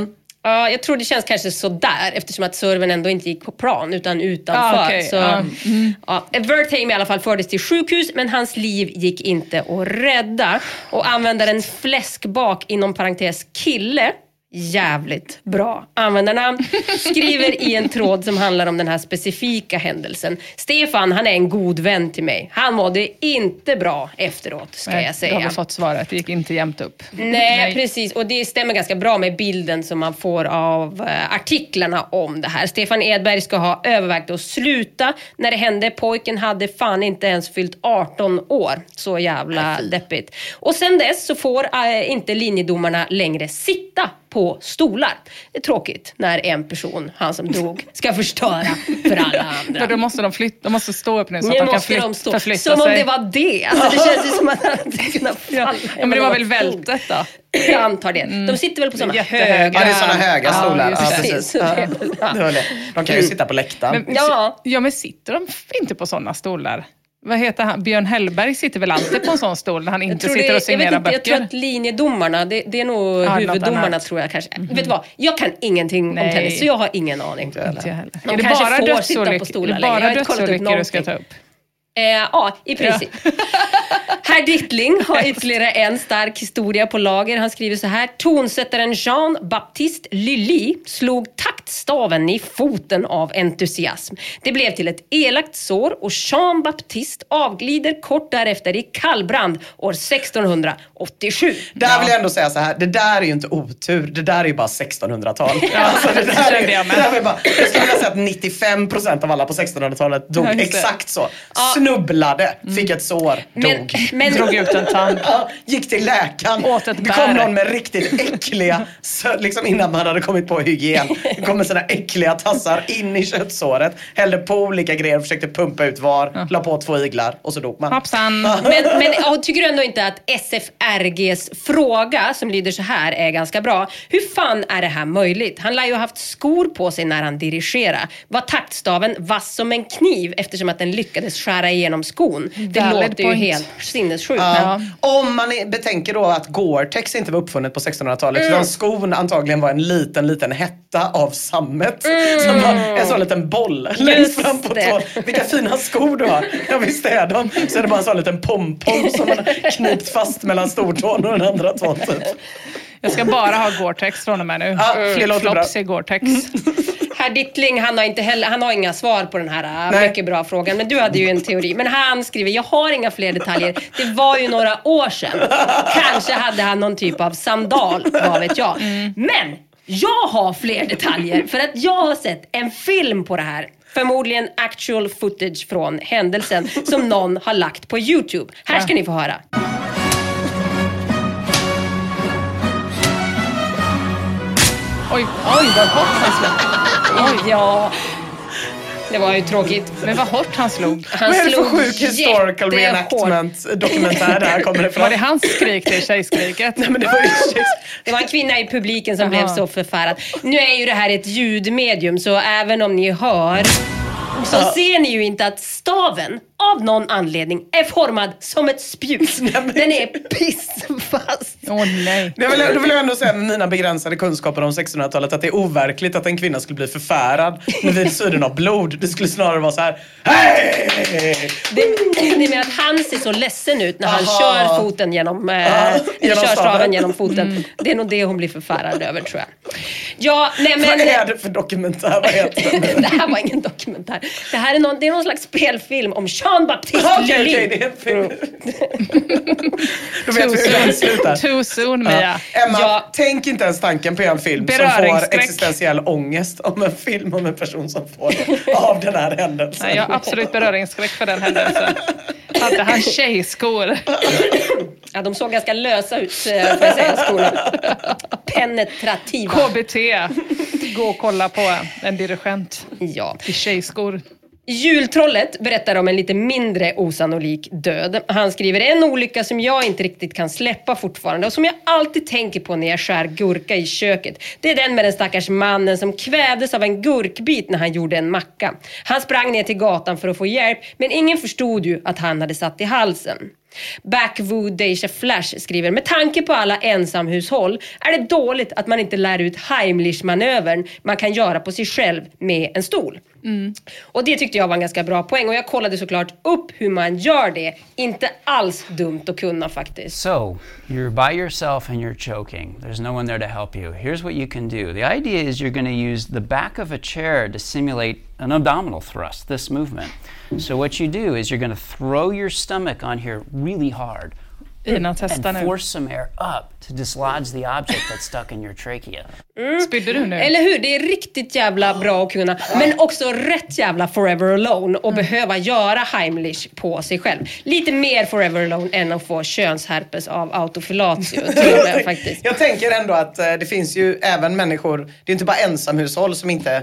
Speaker 4: Ja, jag tror det känns kanske sådär eftersom att servern ändå inte gick på plan utan utanför.
Speaker 5: Ah, okay.
Speaker 4: Så,
Speaker 5: ah. mm.
Speaker 4: ja, Wertheim i alla fall fördes till sjukhus, men hans liv gick inte att rädda. Och användaren fläskbak inom parentes kille, jävligt bra användarnamn, skriver i en tråd som handlar om den här specifika händelsen. Stefan, han är en god vän till mig. Han mådde inte bra efteråt, ska
Speaker 5: Nej,
Speaker 4: jag säga.
Speaker 5: Du har fått svaret, det gick inte jämnt upp.
Speaker 4: Nej,
Speaker 5: Nej,
Speaker 4: precis. Och det stämmer ganska bra med bilden som man får av uh, artiklarna om det här. Stefan Edberg ska ha övervägt att sluta när det hände. Pojken hade fan inte ens fyllt arton år. Så jävla deppigt. Och sen dess så får uh, inte linjedomarna längre sitta på stolar. Det är tråkigt när en person, han som dog, ska förstöra för alla andra.
Speaker 5: För då måste de flytta, de måste stå upp nu så
Speaker 4: nu
Speaker 5: att de kan
Speaker 4: flyt,
Speaker 5: de
Speaker 4: stå.
Speaker 5: förflytta
Speaker 4: som
Speaker 5: sig.
Speaker 4: Som om det var det. Alltså det känns ju som att han inte kunnat falla.
Speaker 5: Ja, men det var väl vältet då?
Speaker 4: Jag antar det. Mm. De sitter väl på sådana höga...
Speaker 6: Ja, det är sådana höga stolar.
Speaker 4: Ja,
Speaker 6: ja, precis. Ja. Det var det. De kan ju sitta på läktaren.
Speaker 5: Men,
Speaker 4: ja.
Speaker 5: ja, men sitter de inte på sådana stolar? Vad heter han? Björn Hellberg sitter väl alltid på en sån stol när han inte sitter det, och signerar
Speaker 4: jag vet inte,
Speaker 5: böcker?
Speaker 4: Jag tror att linjedomarna, det, det är nog
Speaker 5: ja,
Speaker 4: huvuddomarna tror jag kanske. Mm-hmm. Vet du vad? Jag kan ingenting
Speaker 5: Nej.
Speaker 4: om tennis, så jag har ingen aning.
Speaker 5: Inte jag heller.
Speaker 4: De
Speaker 5: är det
Speaker 4: kanske
Speaker 5: bara
Speaker 4: får
Speaker 5: dödsolyck-
Speaker 4: sitta på stolar
Speaker 5: är det bara
Speaker 4: längre. Jag har inte kollat upp
Speaker 5: dödsolyckor du ska ta upp?
Speaker 4: Eh, ja, i princip. Ja. Herr Dittling har ytterligare en stark historia på lager. Han skriver så här: tonsättaren Jean-Baptiste Lully slog taktstaven i foten av entusiasm. Det blev till ett elakt sår och Jean-Baptiste avglider kort därefter i kallbrand år sextonhundraåttiosju.
Speaker 6: Där vill jag ändå säga så här, det där är ju inte otur, det där är ju bara sextonhundratal.
Speaker 5: Ja,
Speaker 6: alltså, det där är,
Speaker 5: jag,
Speaker 6: det där var bara, jag skulle vilja säga att nittiofem procent av alla på sextonhundratalet dog ja, exakt så. Ja. Snubblade, fick ett sår,
Speaker 4: men,
Speaker 6: dog.
Speaker 5: Men, drog ut en tand.
Speaker 6: Ja, gick till läkaren.
Speaker 5: Åt ett
Speaker 6: det kom någon med riktigt äckliga, så, liksom innan man hade kommit på hygien. Det kom med sådana äckliga tassar in i köttsåret. Hällde på olika grejer, försökte pumpa ut var. Ja. La på två iglar och så dog man.
Speaker 5: Hoppsan.
Speaker 4: Men, men jag tycker du ändå inte att S F R G:s fråga som lyder så här är ganska bra. Hur fan är det här möjligt? Han lär ju ha haft skor på sig när han dirigerade. Var taktstaven vass som en kniv eftersom att den lyckades skära igenom skon? Det
Speaker 5: Valid
Speaker 4: låter
Speaker 5: point.
Speaker 4: ju helt sinnessjukt.
Speaker 6: Ja. Om man betänker då att Gore-Tex inte var uppfunnet på sextonhundratalet mm. utan skon antagligen var en liten, liten hetta av sammet mm. som var en sån liten boll
Speaker 4: Just
Speaker 6: längst fram på
Speaker 4: det.
Speaker 6: tån. Vilka fina skor du har. Ja, visst är de. Så är det bara en sån liten pompom som man har knipt fast mellan stortån och den andra tån typ.
Speaker 5: Jag ska bara ha Gore-Tex från och med nu.
Speaker 6: Ja, mm.
Speaker 5: Flops är Gore-Tex.
Speaker 4: Herr Dittling, han har, inte heller, han har inga svar på den här Nej. mycket bra frågan. Men du hade ju en teori. Men han skriver, jag har inga fler detaljer. Det var ju några år sedan. Kanske hade han någon typ av sandal, vad vet jag. Mm. Men jag har fler detaljer. För att jag har sett en film på det här. Förmodligen actual footage från händelsen som någon har lagt på YouTube. Här ska ni få höra.
Speaker 5: Oj, oj vad hårt han slog.
Speaker 4: Oj, ja. Det var ju tråkigt.
Speaker 5: Men vad hårt han slog.
Speaker 4: Han
Speaker 6: vad är det för
Speaker 4: slog
Speaker 6: sjuk historical reenactment dokumentär där kommer det ifrån?
Speaker 5: Var det hans skrik till tjejskriket?
Speaker 6: Nej, men det var ju tjejs...
Speaker 4: Det var en kvinna i publiken som
Speaker 5: Aha.
Speaker 4: blev så förfärad. Nu är ju det här ett ljudmedium, så även om ni hör så ja. ser ni ju inte att staven av någon anledning är formad som ett spjut. Nej, men... Den är pissfast.
Speaker 5: Åh oh, nej.
Speaker 6: Jag vill, då vill jag ändå säga med mina begränsade kunskaper om sextonhundratalet att det är overkligt att en kvinna skulle bli förfärad vid syren av blod. Det skulle snarare vara så här: hej!
Speaker 4: Det, det är med att han ser så ledsen ut när han Aha. kör foten genom, eh,
Speaker 6: ja, genom
Speaker 4: kör
Speaker 6: staven.
Speaker 4: staven genom foten. Mm. Det är nog det hon blir förfärad över, tror jag. Ja, nej, men...
Speaker 6: Vad är det för dokumentär? Vad heter det?
Speaker 4: Det här var ingen dokumentär. Det här är någon, det är någon slags spelfilm om Jean-Baptiste
Speaker 6: Okej,
Speaker 4: Lully.
Speaker 6: okej, det är en film. Då vet vi hur den slutar.
Speaker 5: Too soon, Mia.
Speaker 6: Ja. Emma,
Speaker 4: ja.
Speaker 6: tänk inte ens tanken på en film som får existentiell ångest om en film om en person som får av den här händelsen.
Speaker 5: Nej, jag har absolut beröringsskräck för den händelsen. Hade han tjejskor?
Speaker 4: Ja, de såg ganska lösa ut, får jag säga, skorna. Penetrativa.
Speaker 5: K B T. Gå och kolla på en dirigent
Speaker 4: ja.
Speaker 5: i tjejskor.
Speaker 4: Jultrollet berättar om en lite mindre osannolik död. Han skriver en olycka som jag inte riktigt kan släppa fortfarande och som jag alltid tänker på när jag skär gurka i köket. Det är den med den stackars mannen som kvävdes av en gurkbit när han gjorde en macka. Han sprang ner till gatan för att få hjälp, men ingen förstod ju att han hade satt i halsen. Backwood Deja Flash skriver: med tanke på alla ensamhushåll är det dåligt att man inte lär ut Heimlich-manövern man kan göra på sig själv med en stol. Mm. Och det tyckte jag var en ganska bra poäng. Och jag kollade såklart upp hur man gör det. Inte alls dumt att kunna faktiskt.
Speaker 12: So, you're by yourself and you're choking. There's no one there to help you. Here's what you can do. The idea is you're going to use the back of a chair to simulate an abdominal thrust, this movement. So what you do is you're going to throw your stomach on here really hard.
Speaker 5: Ina, testa
Speaker 12: and
Speaker 5: nu.
Speaker 12: force some air up to dislodge the object that's stuck in your trachea.
Speaker 5: Mm. Spydde du nu?
Speaker 4: Eller hur? Det är riktigt jävla bra att kunna. Men också rätt jävla forever alone och mm. behöva göra Heimlich på sig själv. Lite mer forever alone än att få könsherpes av autofilatio. jag, faktiskt.
Speaker 6: jag tänker ändå att eh, det finns ju även människor, det är inte bara ensamhushåll som inte...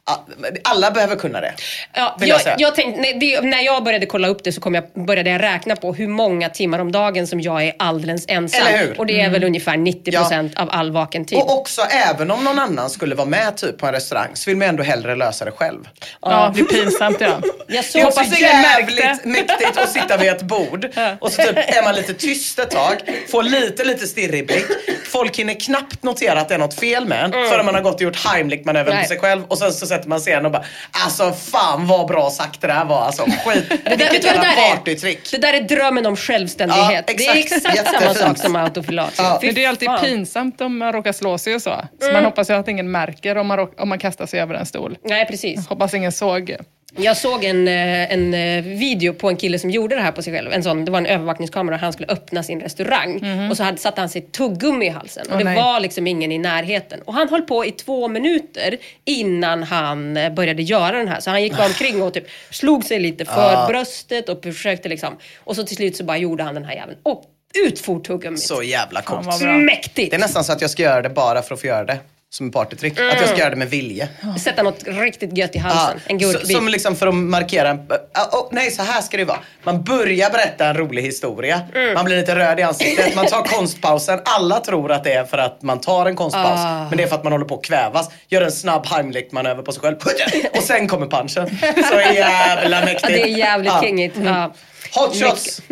Speaker 6: Alla behöver kunna det.
Speaker 4: Ja, jag, jag, jag tänkte, när, det, när jag började kolla upp det så kom jag, började jag räkna på hur många timmar om dagen som jag är alldeles ensam. Och det är mm. väl ungefär nittio procent ja. av all vaken tid.
Speaker 6: Och också även om någon annan skulle vara med typ på en restaurang så vill man ändå hellre lösa det själv.
Speaker 5: Ja, det blir pinsamt ja.
Speaker 6: Jag så, det är så jävligt mäktigt att sitta vid ett bord och så typ är man lite tyst ett tag, får lite lite stirrig blick. Folk hinner knappt notera att det är något fel med en mm. förrän man har gått och gjort Heimlich-manövern på sig själv och sen så sätter man sig och bara, alltså fan vad bra sagt det där var, alltså skit.
Speaker 4: Det där,
Speaker 6: vilket jävla partytrick.
Speaker 4: Det där är drömmen om självständighet. Ja, det är exakt Jättefint. samma sak som autofilat.
Speaker 5: Ja. Men det är alltid pinsamt om man råkar slå sig och så. Så mm. man hoppas ju att ingen märker om man, råk, om man kastar sig över en stol.
Speaker 4: Nej, precis.
Speaker 5: Jag hoppas ingen såg.
Speaker 4: Jag såg en, en video på en kille som gjorde det här på sig själv. En sån, det var en övervakningskamera och han skulle öppna sin restaurang. Mm-hmm. Och så hade, satt han sitt tuggummi i halsen. Och oh, det nej. var liksom ingen i närheten. Och han höll på i två minuter innan han började göra den här. Så han gick bara omkring och typ slog sig lite för ah. bröstet och försökte liksom. Och så till slut så bara gjorde han den här jäveln. Och utfor tuggummit.
Speaker 6: Så jävla coolt.
Speaker 4: Ja, mäktigt.
Speaker 6: Det är nästan så att jag ska göra det bara för att få göra det. Som en partytrick. Mm. Att jag ska göra det med vilje.
Speaker 4: Sätta något riktigt gött i halsen. Ja, en gurkbit.
Speaker 6: Som liksom för att markera en, oh, oh, nej, så här ska det vara. Man börjar berätta en rolig historia. Mm. Man blir lite röd i ansiktet. Man tar konstpausen. Alla tror att det är för att man tar en konstpaus. Ah. Men det är för att man håller på att kvävas. Gör en snabb Heimlich-manöver på sig själv. Och sen kommer punchen. Så jävla mäktigt.
Speaker 4: Ja, det är jävligt ja. kingigt. Ja.
Speaker 6: Hot shots.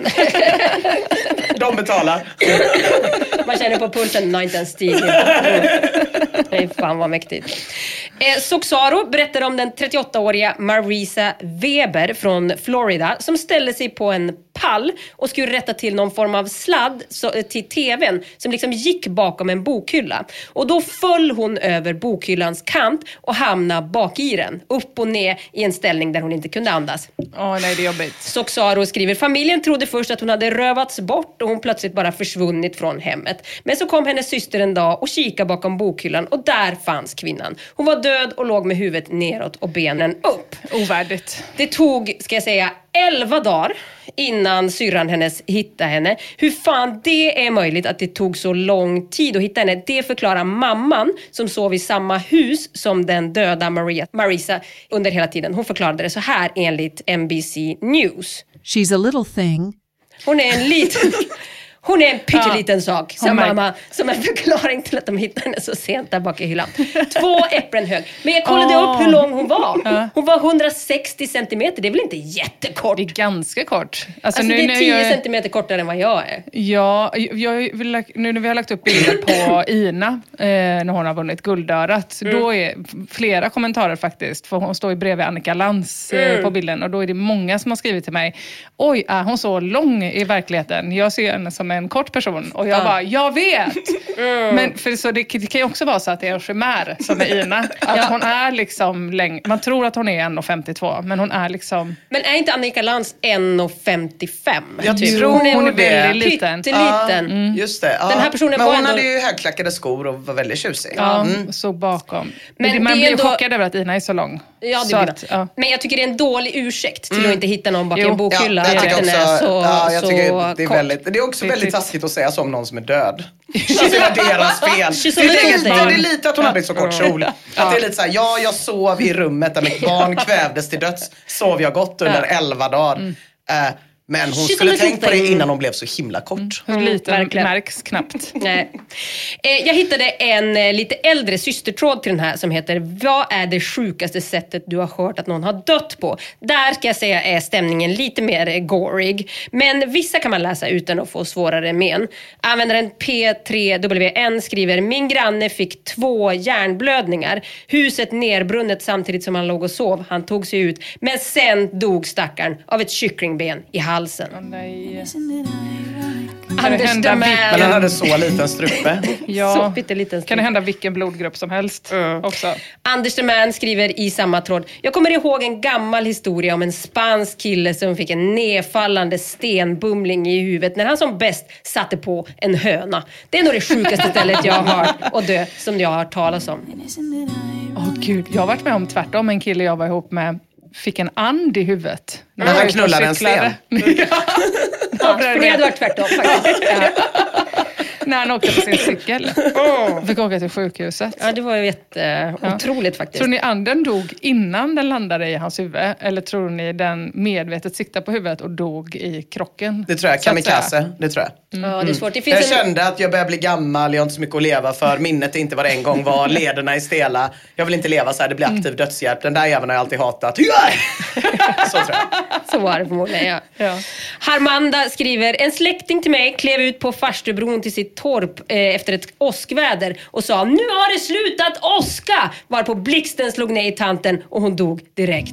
Speaker 6: De betalar.
Speaker 4: Man känner på pulsen när inte ens stiger. Nej, fan vad mäktigt. Eh, Soxaro berättar om den trettioåttaåriga Marisa Weber från Florida som ställde sig på en pall och skulle rätta till någon form av sladd så, till tvn som liksom gick bakom en bokhylla. Och då föll hon över bokhyllans kant och hamnade bak i den. Upp och ner i en ställning där hon inte kunde andas.
Speaker 5: Åh oh, nej, det är jobbigt.
Speaker 4: Soxaro skriver: familjen trodde först att hon hade rövats bort och hon plötsligt bara försvunnit från hemmet. Men så kom hennes syster en dag och kikade bakom bokhyllan och där fanns kvinnan. Hon var död och låg med huvudet neråt och benen upp.
Speaker 5: Ovärdigt.
Speaker 4: Det tog, ska jag säga, elva dagar innan syrran hennes hittade henne. Hur fan det är möjligt att det tog så lång tid att hitta henne, det förklarar mamman som sov i samma hus som den döda Maria, Marisa under hela tiden. Hon förklarade det så här enligt N B C News.
Speaker 13: She's a little thing.
Speaker 4: Hon är en liten... Hon är en pytteliten ja. sak, sa mamma, som en förklaring till att de hittade henne så sent där bak i hyllan. Två äpplen hög. Men jag kollade oh. upp hur lång hon var. Ja. Hon var hundrasextio centimeter, det är väl inte jättekort?
Speaker 5: Det är ganska kort. Alltså,
Speaker 4: alltså
Speaker 5: nu,
Speaker 4: det är tio
Speaker 5: jag...
Speaker 4: centimeter kortare än vad jag är.
Speaker 5: Ja, jag vill, nu när vi har lagt upp bilder på Ina, eh, när hon har vunnit guldörat, mm. då är flera kommentarer faktiskt, för hon står ju bredvid Annika Lantz eh, mm. på bilden, och då är det många som har skrivit till mig: oj, är hon så lång i verkligheten? Jag ser henne som en kort person. Och jag ja. bara, jag vet! Mm. Men för så det, det kan ju också vara så att det är en chimär som är Ina. Att ja. hon är liksom läng- man tror att hon är en komma femtiotvå, men hon är liksom...
Speaker 4: Men är inte Annika Lantz en komma femtiofem?
Speaker 6: Jag
Speaker 4: typ.
Speaker 6: tror hon är,
Speaker 5: hon är väldigt liten.
Speaker 4: Pytteliten.
Speaker 6: Mm. Just det. Ja.
Speaker 4: Den här personen
Speaker 6: men
Speaker 4: var
Speaker 6: hon
Speaker 4: ändå...
Speaker 6: hade ju högklackade skor och var väldigt tjusig.
Speaker 5: Ja, mm. så bakom. Men, men man blir ändå... chockad över att Ina är så lång.
Speaker 4: Ja, det att, ja. Men jag tycker det är en dålig ursäkt till mm. att inte hitta någon bak i en bokhylla.
Speaker 6: Ja, jag tycker också,
Speaker 4: är så,
Speaker 6: ja, jag tycker
Speaker 4: så
Speaker 6: det är väldigt, det är också det är väldigt taskigt att säga så om någon som är död.
Speaker 4: Alltså
Speaker 6: det var deras fel. Det är, det, det är lite att hon hade så kort kjol. Att ja. det är lite så här, ja, jag sov i rummet där mitt barn kvävdes till döds. Sov jag gott under elva dagar. Mm. Uh, Men hon
Speaker 4: She's
Speaker 6: skulle
Speaker 4: a little
Speaker 6: tänkt på det
Speaker 4: thing.
Speaker 6: innan hon blev så himla kort.
Speaker 5: Mm. Lite
Speaker 4: verkligen.
Speaker 5: märks knappt.
Speaker 4: Nej. Eh, jag hittade en eh, lite äldre systertråd till den här som heter Vad är det sjukaste sättet du har hört att någon har dött på? Där ska jag säga är stämningen lite mer eh, gorig. Men vissa kan man läsa utan att få svårare men. Användaren P tre W N skriver Min granne fick två hjärnblödningar. Huset nerbrunnet samtidigt som han låg och sov. Han tog sig ut. Men sen dog stackaren av ett kycklingben i halsen.
Speaker 5: Oh, nej.
Speaker 4: Anders
Speaker 5: hända
Speaker 4: Daman.
Speaker 6: Men han hade så liten strupe.
Speaker 5: Ja.
Speaker 4: Så pytteliten
Speaker 5: Kan det hända vilken blodgrupp som helst
Speaker 4: Mm.
Speaker 5: också?
Speaker 4: Anders Daman skriver i samma tråd. Jag kommer ihåg en gammal historia om en spansk kille som fick en nedfallande stenbumling i huvudet när han som bäst satte på en höna. Det är nog det sjukaste stället jag har hört och dö som jag har hört talas om.
Speaker 5: Åh oh, gud, jag har varit med om tvärtom. En kille jag var ihop med fick en and i huvudet.
Speaker 6: Men han knullade en sten.
Speaker 4: Ja, för det hade varit tvärtom faktiskt. Ja.
Speaker 5: När han åkte på sin cykel. Oh. Fick åka till sjukhuset.
Speaker 4: Ja, det var ju jätte ja. otroligt faktiskt.
Speaker 5: Tror ni anden dog innan den landade i hans huvud? Eller tror ni den medvetet siktade på huvudet och dog i krocken?
Speaker 6: Det tror jag, kamikaze. Det tror jag.
Speaker 4: Mm. Ja, det är svårt. Det finns
Speaker 6: jag
Speaker 4: en...
Speaker 6: kände att jag börjar bli gammal, jag har inte så mycket att leva för. Minnet är inte vad det en gång var, lederna är stela. Jag vill inte leva så här, det blir aktiv dödshjälp. Den där jäveln har jag alltid hatat. Så tror jag.
Speaker 4: Så var det förmodligen, ja.
Speaker 5: ja.
Speaker 4: Harmanda skriver, en släkting till mig klev ut på Farstubron till sitt torp eh, efter ett åskväder och sa, nu har det slutat åska! Varpå blixten slog ner i tanten och hon dog direkt.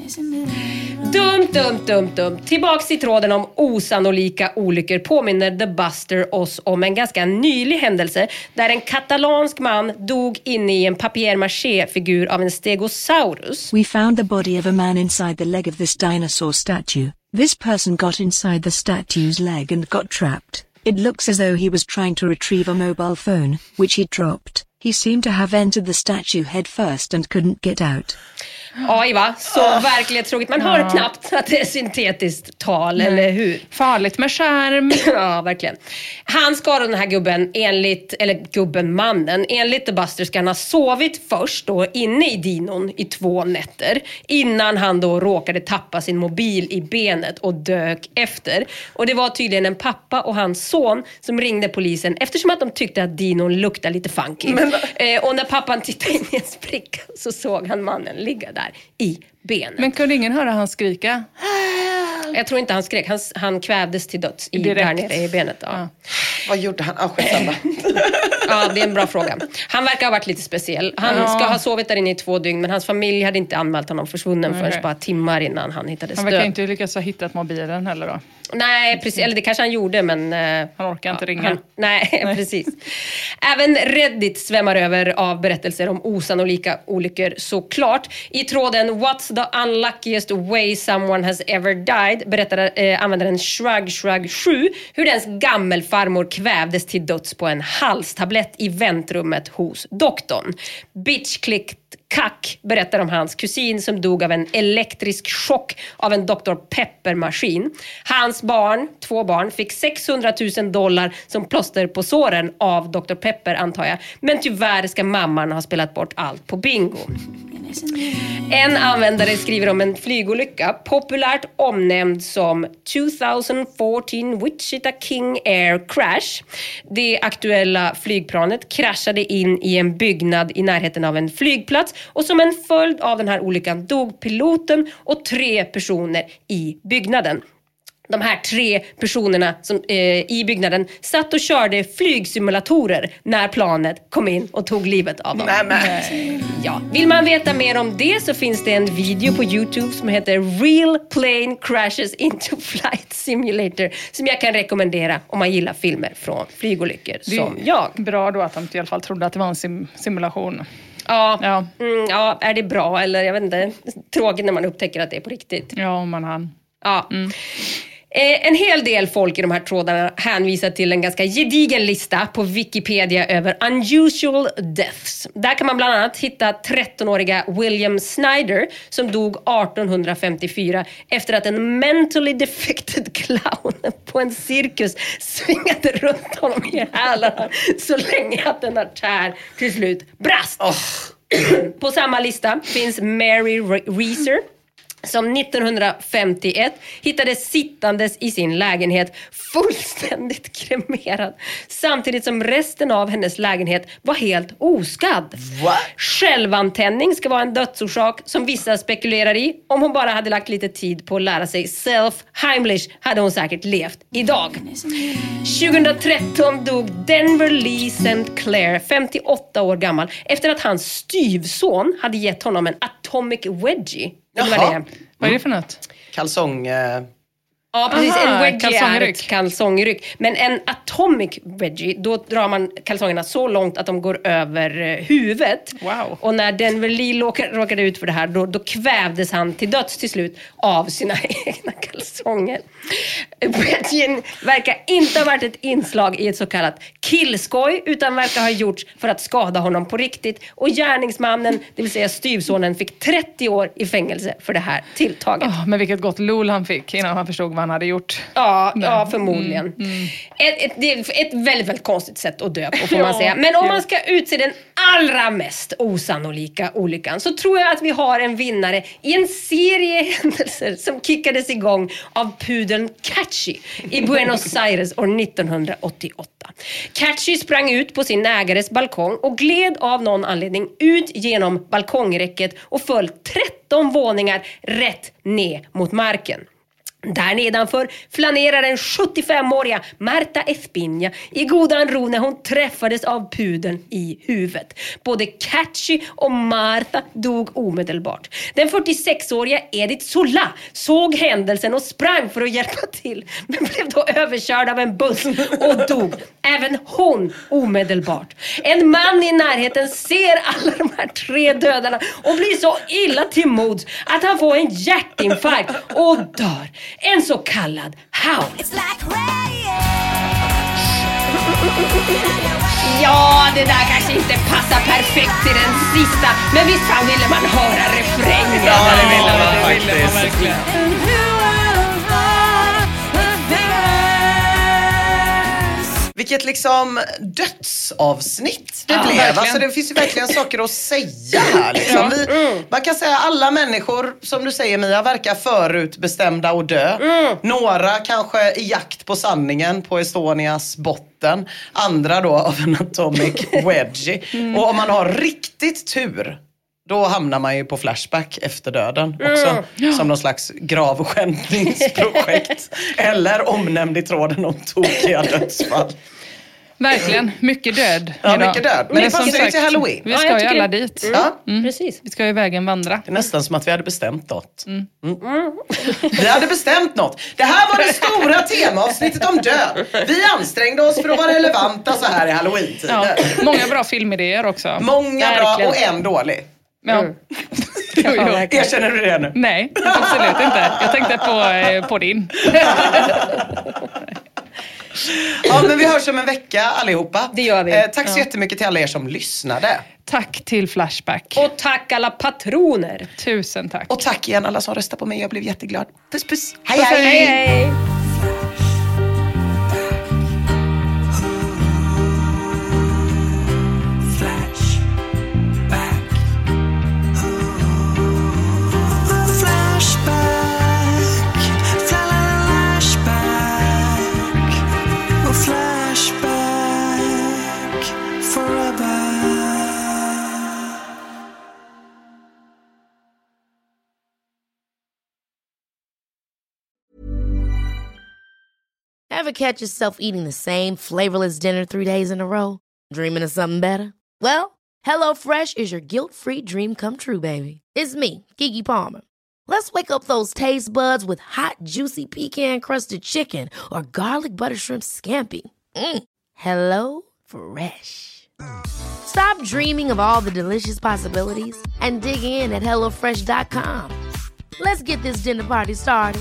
Speaker 4: Dumt, dumt, dumt, dumt. Tillbaks till tråden om osannolika olyckor påminner The Buster oss om en ganska nylig händelse där en katalansk man dog inne i en papier-maché-figur av en stegosaurus.
Speaker 13: We found the body of a man inside the leg of this dinosaur statue. This person got inside the statue's leg and got trapped. It looks as though he was trying to retrieve a mobile phone, which he dropped. He seemed to have entered the statue head first and couldn't get out.
Speaker 4: Oj va, så oh. verklighetstroget. Man hör ja. knappt att det är syntetiskt tal, Nej. eller hur?
Speaker 5: Farligt med skärm.
Speaker 4: Ja, verkligen. Han skar den här gubben enligt, eller gubben mannen, enligt The Buster ska han ha sovit först då inne i dinon i två nätter innan han då råkade tappa sin mobil i benet och dök efter. Och det var tydligen en pappa och hans son som ringde polisen eftersom att de tyckte att dinon luktade lite funky. Men... Eh, och när pappan tittade in i en spricka så såg han mannen ligga där i benet.
Speaker 5: Men kunde ingen höra han skrika?
Speaker 4: Jag tror inte han skrek. Han, han kvävdes till döds i, där nere i benet. Ja. Ja.
Speaker 6: Vad gjorde han? Ah, skitsamma.
Speaker 4: Ja, det är en bra fråga. Han verkar ha varit lite speciell. Han ja. ska ha sovit där inne i två dygn, men hans familj hade inte anmält honom försvunnen okay. förrän bara timmar innan han hittades död.
Speaker 5: Han verkar inte lyckas ha hittat mobilen heller då.
Speaker 4: Nej, precis. Eller det kanske han gjorde, men...
Speaker 5: Han orkar inte
Speaker 4: ja,
Speaker 5: ringa.
Speaker 4: Han, nej, nej, precis. Även Reddit svämmar över av berättelser om osannolika olyckor, såklart. I tråden What's the unluckiest way someone has ever died berättar eh, användaren Shrug Shrug sju hur dens gammelfarmor kvävdes till döds på en halstablett i väntrummet hos doktorn. Bitch-klick Kack berättar om hans kusin som dog av en elektrisk chock av en doktor Pepper-maskin. Hans barn, två barn, fick sexhundratusen dollar som plåster på såren av doktor Pepper, antar jag. Men tyvärr ska mamman ha spelat bort allt på bingo. En användare skriver om en flygolycka, populärt omnämnd som tjugo fjorton Wichita King Air Crash. Det aktuella flygplanet kraschade in i en byggnad i närheten av en flygplats och som en följd av den här olyckan dog piloten och tre personer i byggnaden. De här tre personerna som, eh, i byggnaden satt och körde flygsimulatorer när planet kom in och tog livet av dem.
Speaker 6: Nej,
Speaker 4: ja. Vill man veta mer om det så finns det en video på YouTube som heter Real Plane Crashes into Flight Simulator som jag kan rekommendera om man gillar filmer från flygolyckor som jag.
Speaker 5: Bra då att de i alla fall trodde att det var en sim- simulation.
Speaker 4: Ja,
Speaker 5: ja.
Speaker 4: Mm, ja, är det bra eller jag vet inte, tråkigt när man upptäcker att det är på riktigt.
Speaker 5: Ja, man han.
Speaker 4: Ja.
Speaker 5: Mm.
Speaker 4: Eh, en hel del folk i de här trådarna hänvisar till en ganska gedigen lista på Wikipedia över unusual deaths. Där kan man bland annat hitta trettonåriga William Snyder som dog arton femtiofyra efter att en mentally defected clown på en cirkus svingade runt honom i hälarna så länge att en artär till slut brast.
Speaker 6: Oh.
Speaker 4: På samma lista finns Mary Reeser som nittonhundrafemtioett hittades sittandes i sin lägenhet fullständigt kremerad, samtidigt som resten av hennes lägenhet var helt oskadd.
Speaker 6: What?
Speaker 4: Självantändning ska vara en dödsorsak som vissa spekulerar i. Om hon bara hade lagt lite tid på att lära sig self-Heimlich hade hon säkert levt idag. tjugohundratretton dog Denver Lee Saint Clair, femtioåtta år gammal, efter att hans styvson hade gett honom en atomic wedgie.
Speaker 5: Jaha.
Speaker 4: Vad, det?
Speaker 5: Vad är det för något?
Speaker 6: Kalsong... Eh...
Speaker 4: Ja, precis.
Speaker 5: Aha,
Speaker 4: en wedgie
Speaker 5: kalsongryck.
Speaker 4: är ett kalsongryck. Men en atomic wedgie, då drar man kalsongerna så långt att de går över eh, huvudet.
Speaker 5: Wow. Och
Speaker 4: Och när Denver Lee råkade ut för det här, då, då kvävdes han till döds till slut av sina egna kalsonger. Wedgien verkar inte ha varit ett inslag i ett så kallat killskoj, utan verkar ha gjorts för att skada honom på riktigt. Och gärningsmannen, det vill säga styvsonen, fick trettio år i fängelse för det här tilltaget.
Speaker 5: Oh, men vilket gott lol han fick innan han förstod vad han hade gjort.
Speaker 4: Ja, ja förmodligen.
Speaker 5: Mm, mm.
Speaker 4: Ett, ett, det är ett väldigt, väldigt konstigt sätt att dö på, får man säga. Men om man ska utse den allra mest osannolika olyckan, så tror jag att vi har en vinnare i en serie händelser som kickades igång av pudeln Catchy i Buenos Aires år nittonhundraåttioåtta. Catchy sprang ut på sin ägares balkong och gled av någon anledning ut genom balkongräcket och föll tretton våningar rätt ner mot marken. Där nedanför flanerar den sjuttiofemåriga Marta Espinha i godan ro när hon träffades av pudeln i huvudet. Både Catchy och Marta dog omedelbart. Den fyrtiosexåriga Edith Sola såg händelsen och sprang för att hjälpa till, men blev då överkörd av en buss och dog. Även hon omedelbart. En man i närheten ser alla de här tre dödarna och blir så illa till mods att han får en hjärtinfarkt och dör. En så kallad hound. Ja, det där kanske inte passar perfekt till den sista, men visst fan ville man höra refrängen.
Speaker 6: Ja, det ville man faktiskt.
Speaker 5: Det ville man verkligen.
Speaker 6: Vilket liksom dödsavsnitt det
Speaker 5: Ja,
Speaker 6: blev.
Speaker 5: verkligen.
Speaker 6: Alltså det finns ju verkligen saker att säga här. Liksom.
Speaker 5: Ja.
Speaker 6: Vi,
Speaker 4: Mm.
Speaker 6: man kan säga att alla människor, som du säger Mia, verkar förutbestämda att dö.
Speaker 4: Mm.
Speaker 6: Några kanske i jakt på sanningen på Estonias botten. Andra då av en atomic wedgie.
Speaker 4: Mm.
Speaker 6: Och om man har riktigt tur, då hamnar man ju på Flashback efter döden också.
Speaker 4: Mm.
Speaker 6: Som någon slags gravskändningsprojekt. Eller omnämnd i tråden om tokiga dödsfall.
Speaker 5: Verkligen, mycket död
Speaker 6: Ja,
Speaker 5: idag.
Speaker 6: mycket död. Men det
Speaker 5: som
Speaker 6: passar ju till Halloween.
Speaker 5: Vi
Speaker 4: Ja,
Speaker 5: ska
Speaker 4: jag
Speaker 5: ju
Speaker 4: tycker
Speaker 5: alla
Speaker 4: det-
Speaker 5: dit.
Speaker 6: Ja.
Speaker 5: Mm.
Speaker 4: Precis.
Speaker 5: Vi ska ju vägen vandra.
Speaker 6: Det är nästan som att vi hade bestämt något. Mm. Vi hade bestämt något. Det här var det stora temaavsnittet om död. Vi ansträngde oss för att vara relevanta så här i Halloween-tider.
Speaker 5: Ja. Många bra filmidéer också.
Speaker 6: Många
Speaker 4: Verkligen.
Speaker 6: bra och en dålig.
Speaker 5: Ja.
Speaker 4: Mm.
Speaker 5: Jo, jo.
Speaker 6: Erkänner du det nu?
Speaker 5: Nej, absolut inte. Jag tänkte på, eh, på din.
Speaker 6: Ja, men vi hörs om en vecka allihopa.
Speaker 4: Det gör vi.
Speaker 6: Eh, tack så
Speaker 5: Ja.
Speaker 6: jättemycket till alla er som lyssnade.
Speaker 5: Tack till Flashback.
Speaker 4: Och tack alla patroner.
Speaker 5: Tusen tack.
Speaker 6: Och tack igen alla som röstade på mig. Jag blev jätteglad. Puss puss. Hej
Speaker 5: Puss,
Speaker 6: hej.
Speaker 4: Hej, hej.
Speaker 2: Ever catch yourself eating the same flavorless dinner three days in a row? Dreaming of something better? Well, HelloFresh is your guilt-free dream come true, baby. It's me, Keke Palmer. Let's wake up those taste buds with hot, juicy pecan-crusted chicken or garlic butter shrimp scampi. Mm. Hello Fresh. Stop dreaming of all the delicious possibilities and dig in at hello fresh dot com. Let's get this dinner party started.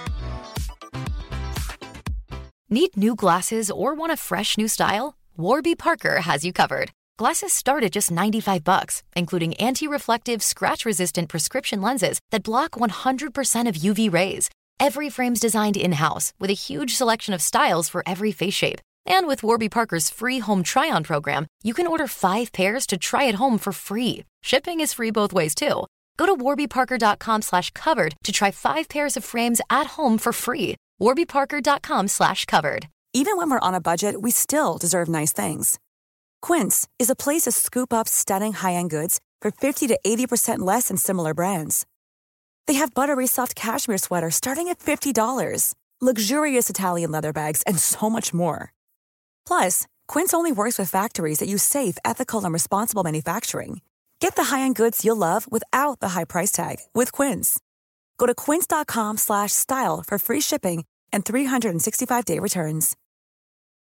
Speaker 14: Need new glasses or want a fresh new style? Warby Parker has you covered. Glasses start at just ninety-five bucks, including anti-reflective, scratch-resistant prescription lenses that block one hundred percent of U V rays. Every frame's designed in-house with a huge selection of styles for every face shape. And with Warby Parker's free home try-on program, you can order five pairs to try at home for free. Shipping is free both ways, too. Go to warbyparker.com slash covered to try five pairs of frames at home for free. warbyparker.com slash covered.
Speaker 3: Even when we're on a budget, we still deserve nice things. Quince is a place to scoop up stunning high-end goods for fifty to eighty percent less than similar brands. They have buttery soft cashmere sweaters starting at fifty dollars, luxurious Italian leather bags, and so much more. Plus, Quince only works with factories that use safe, ethical, and responsible manufacturing. Get the high-end goods you'll love without the high price tag with Quince. Go to quince.com slash style for free shipping and three sixty-five day returns.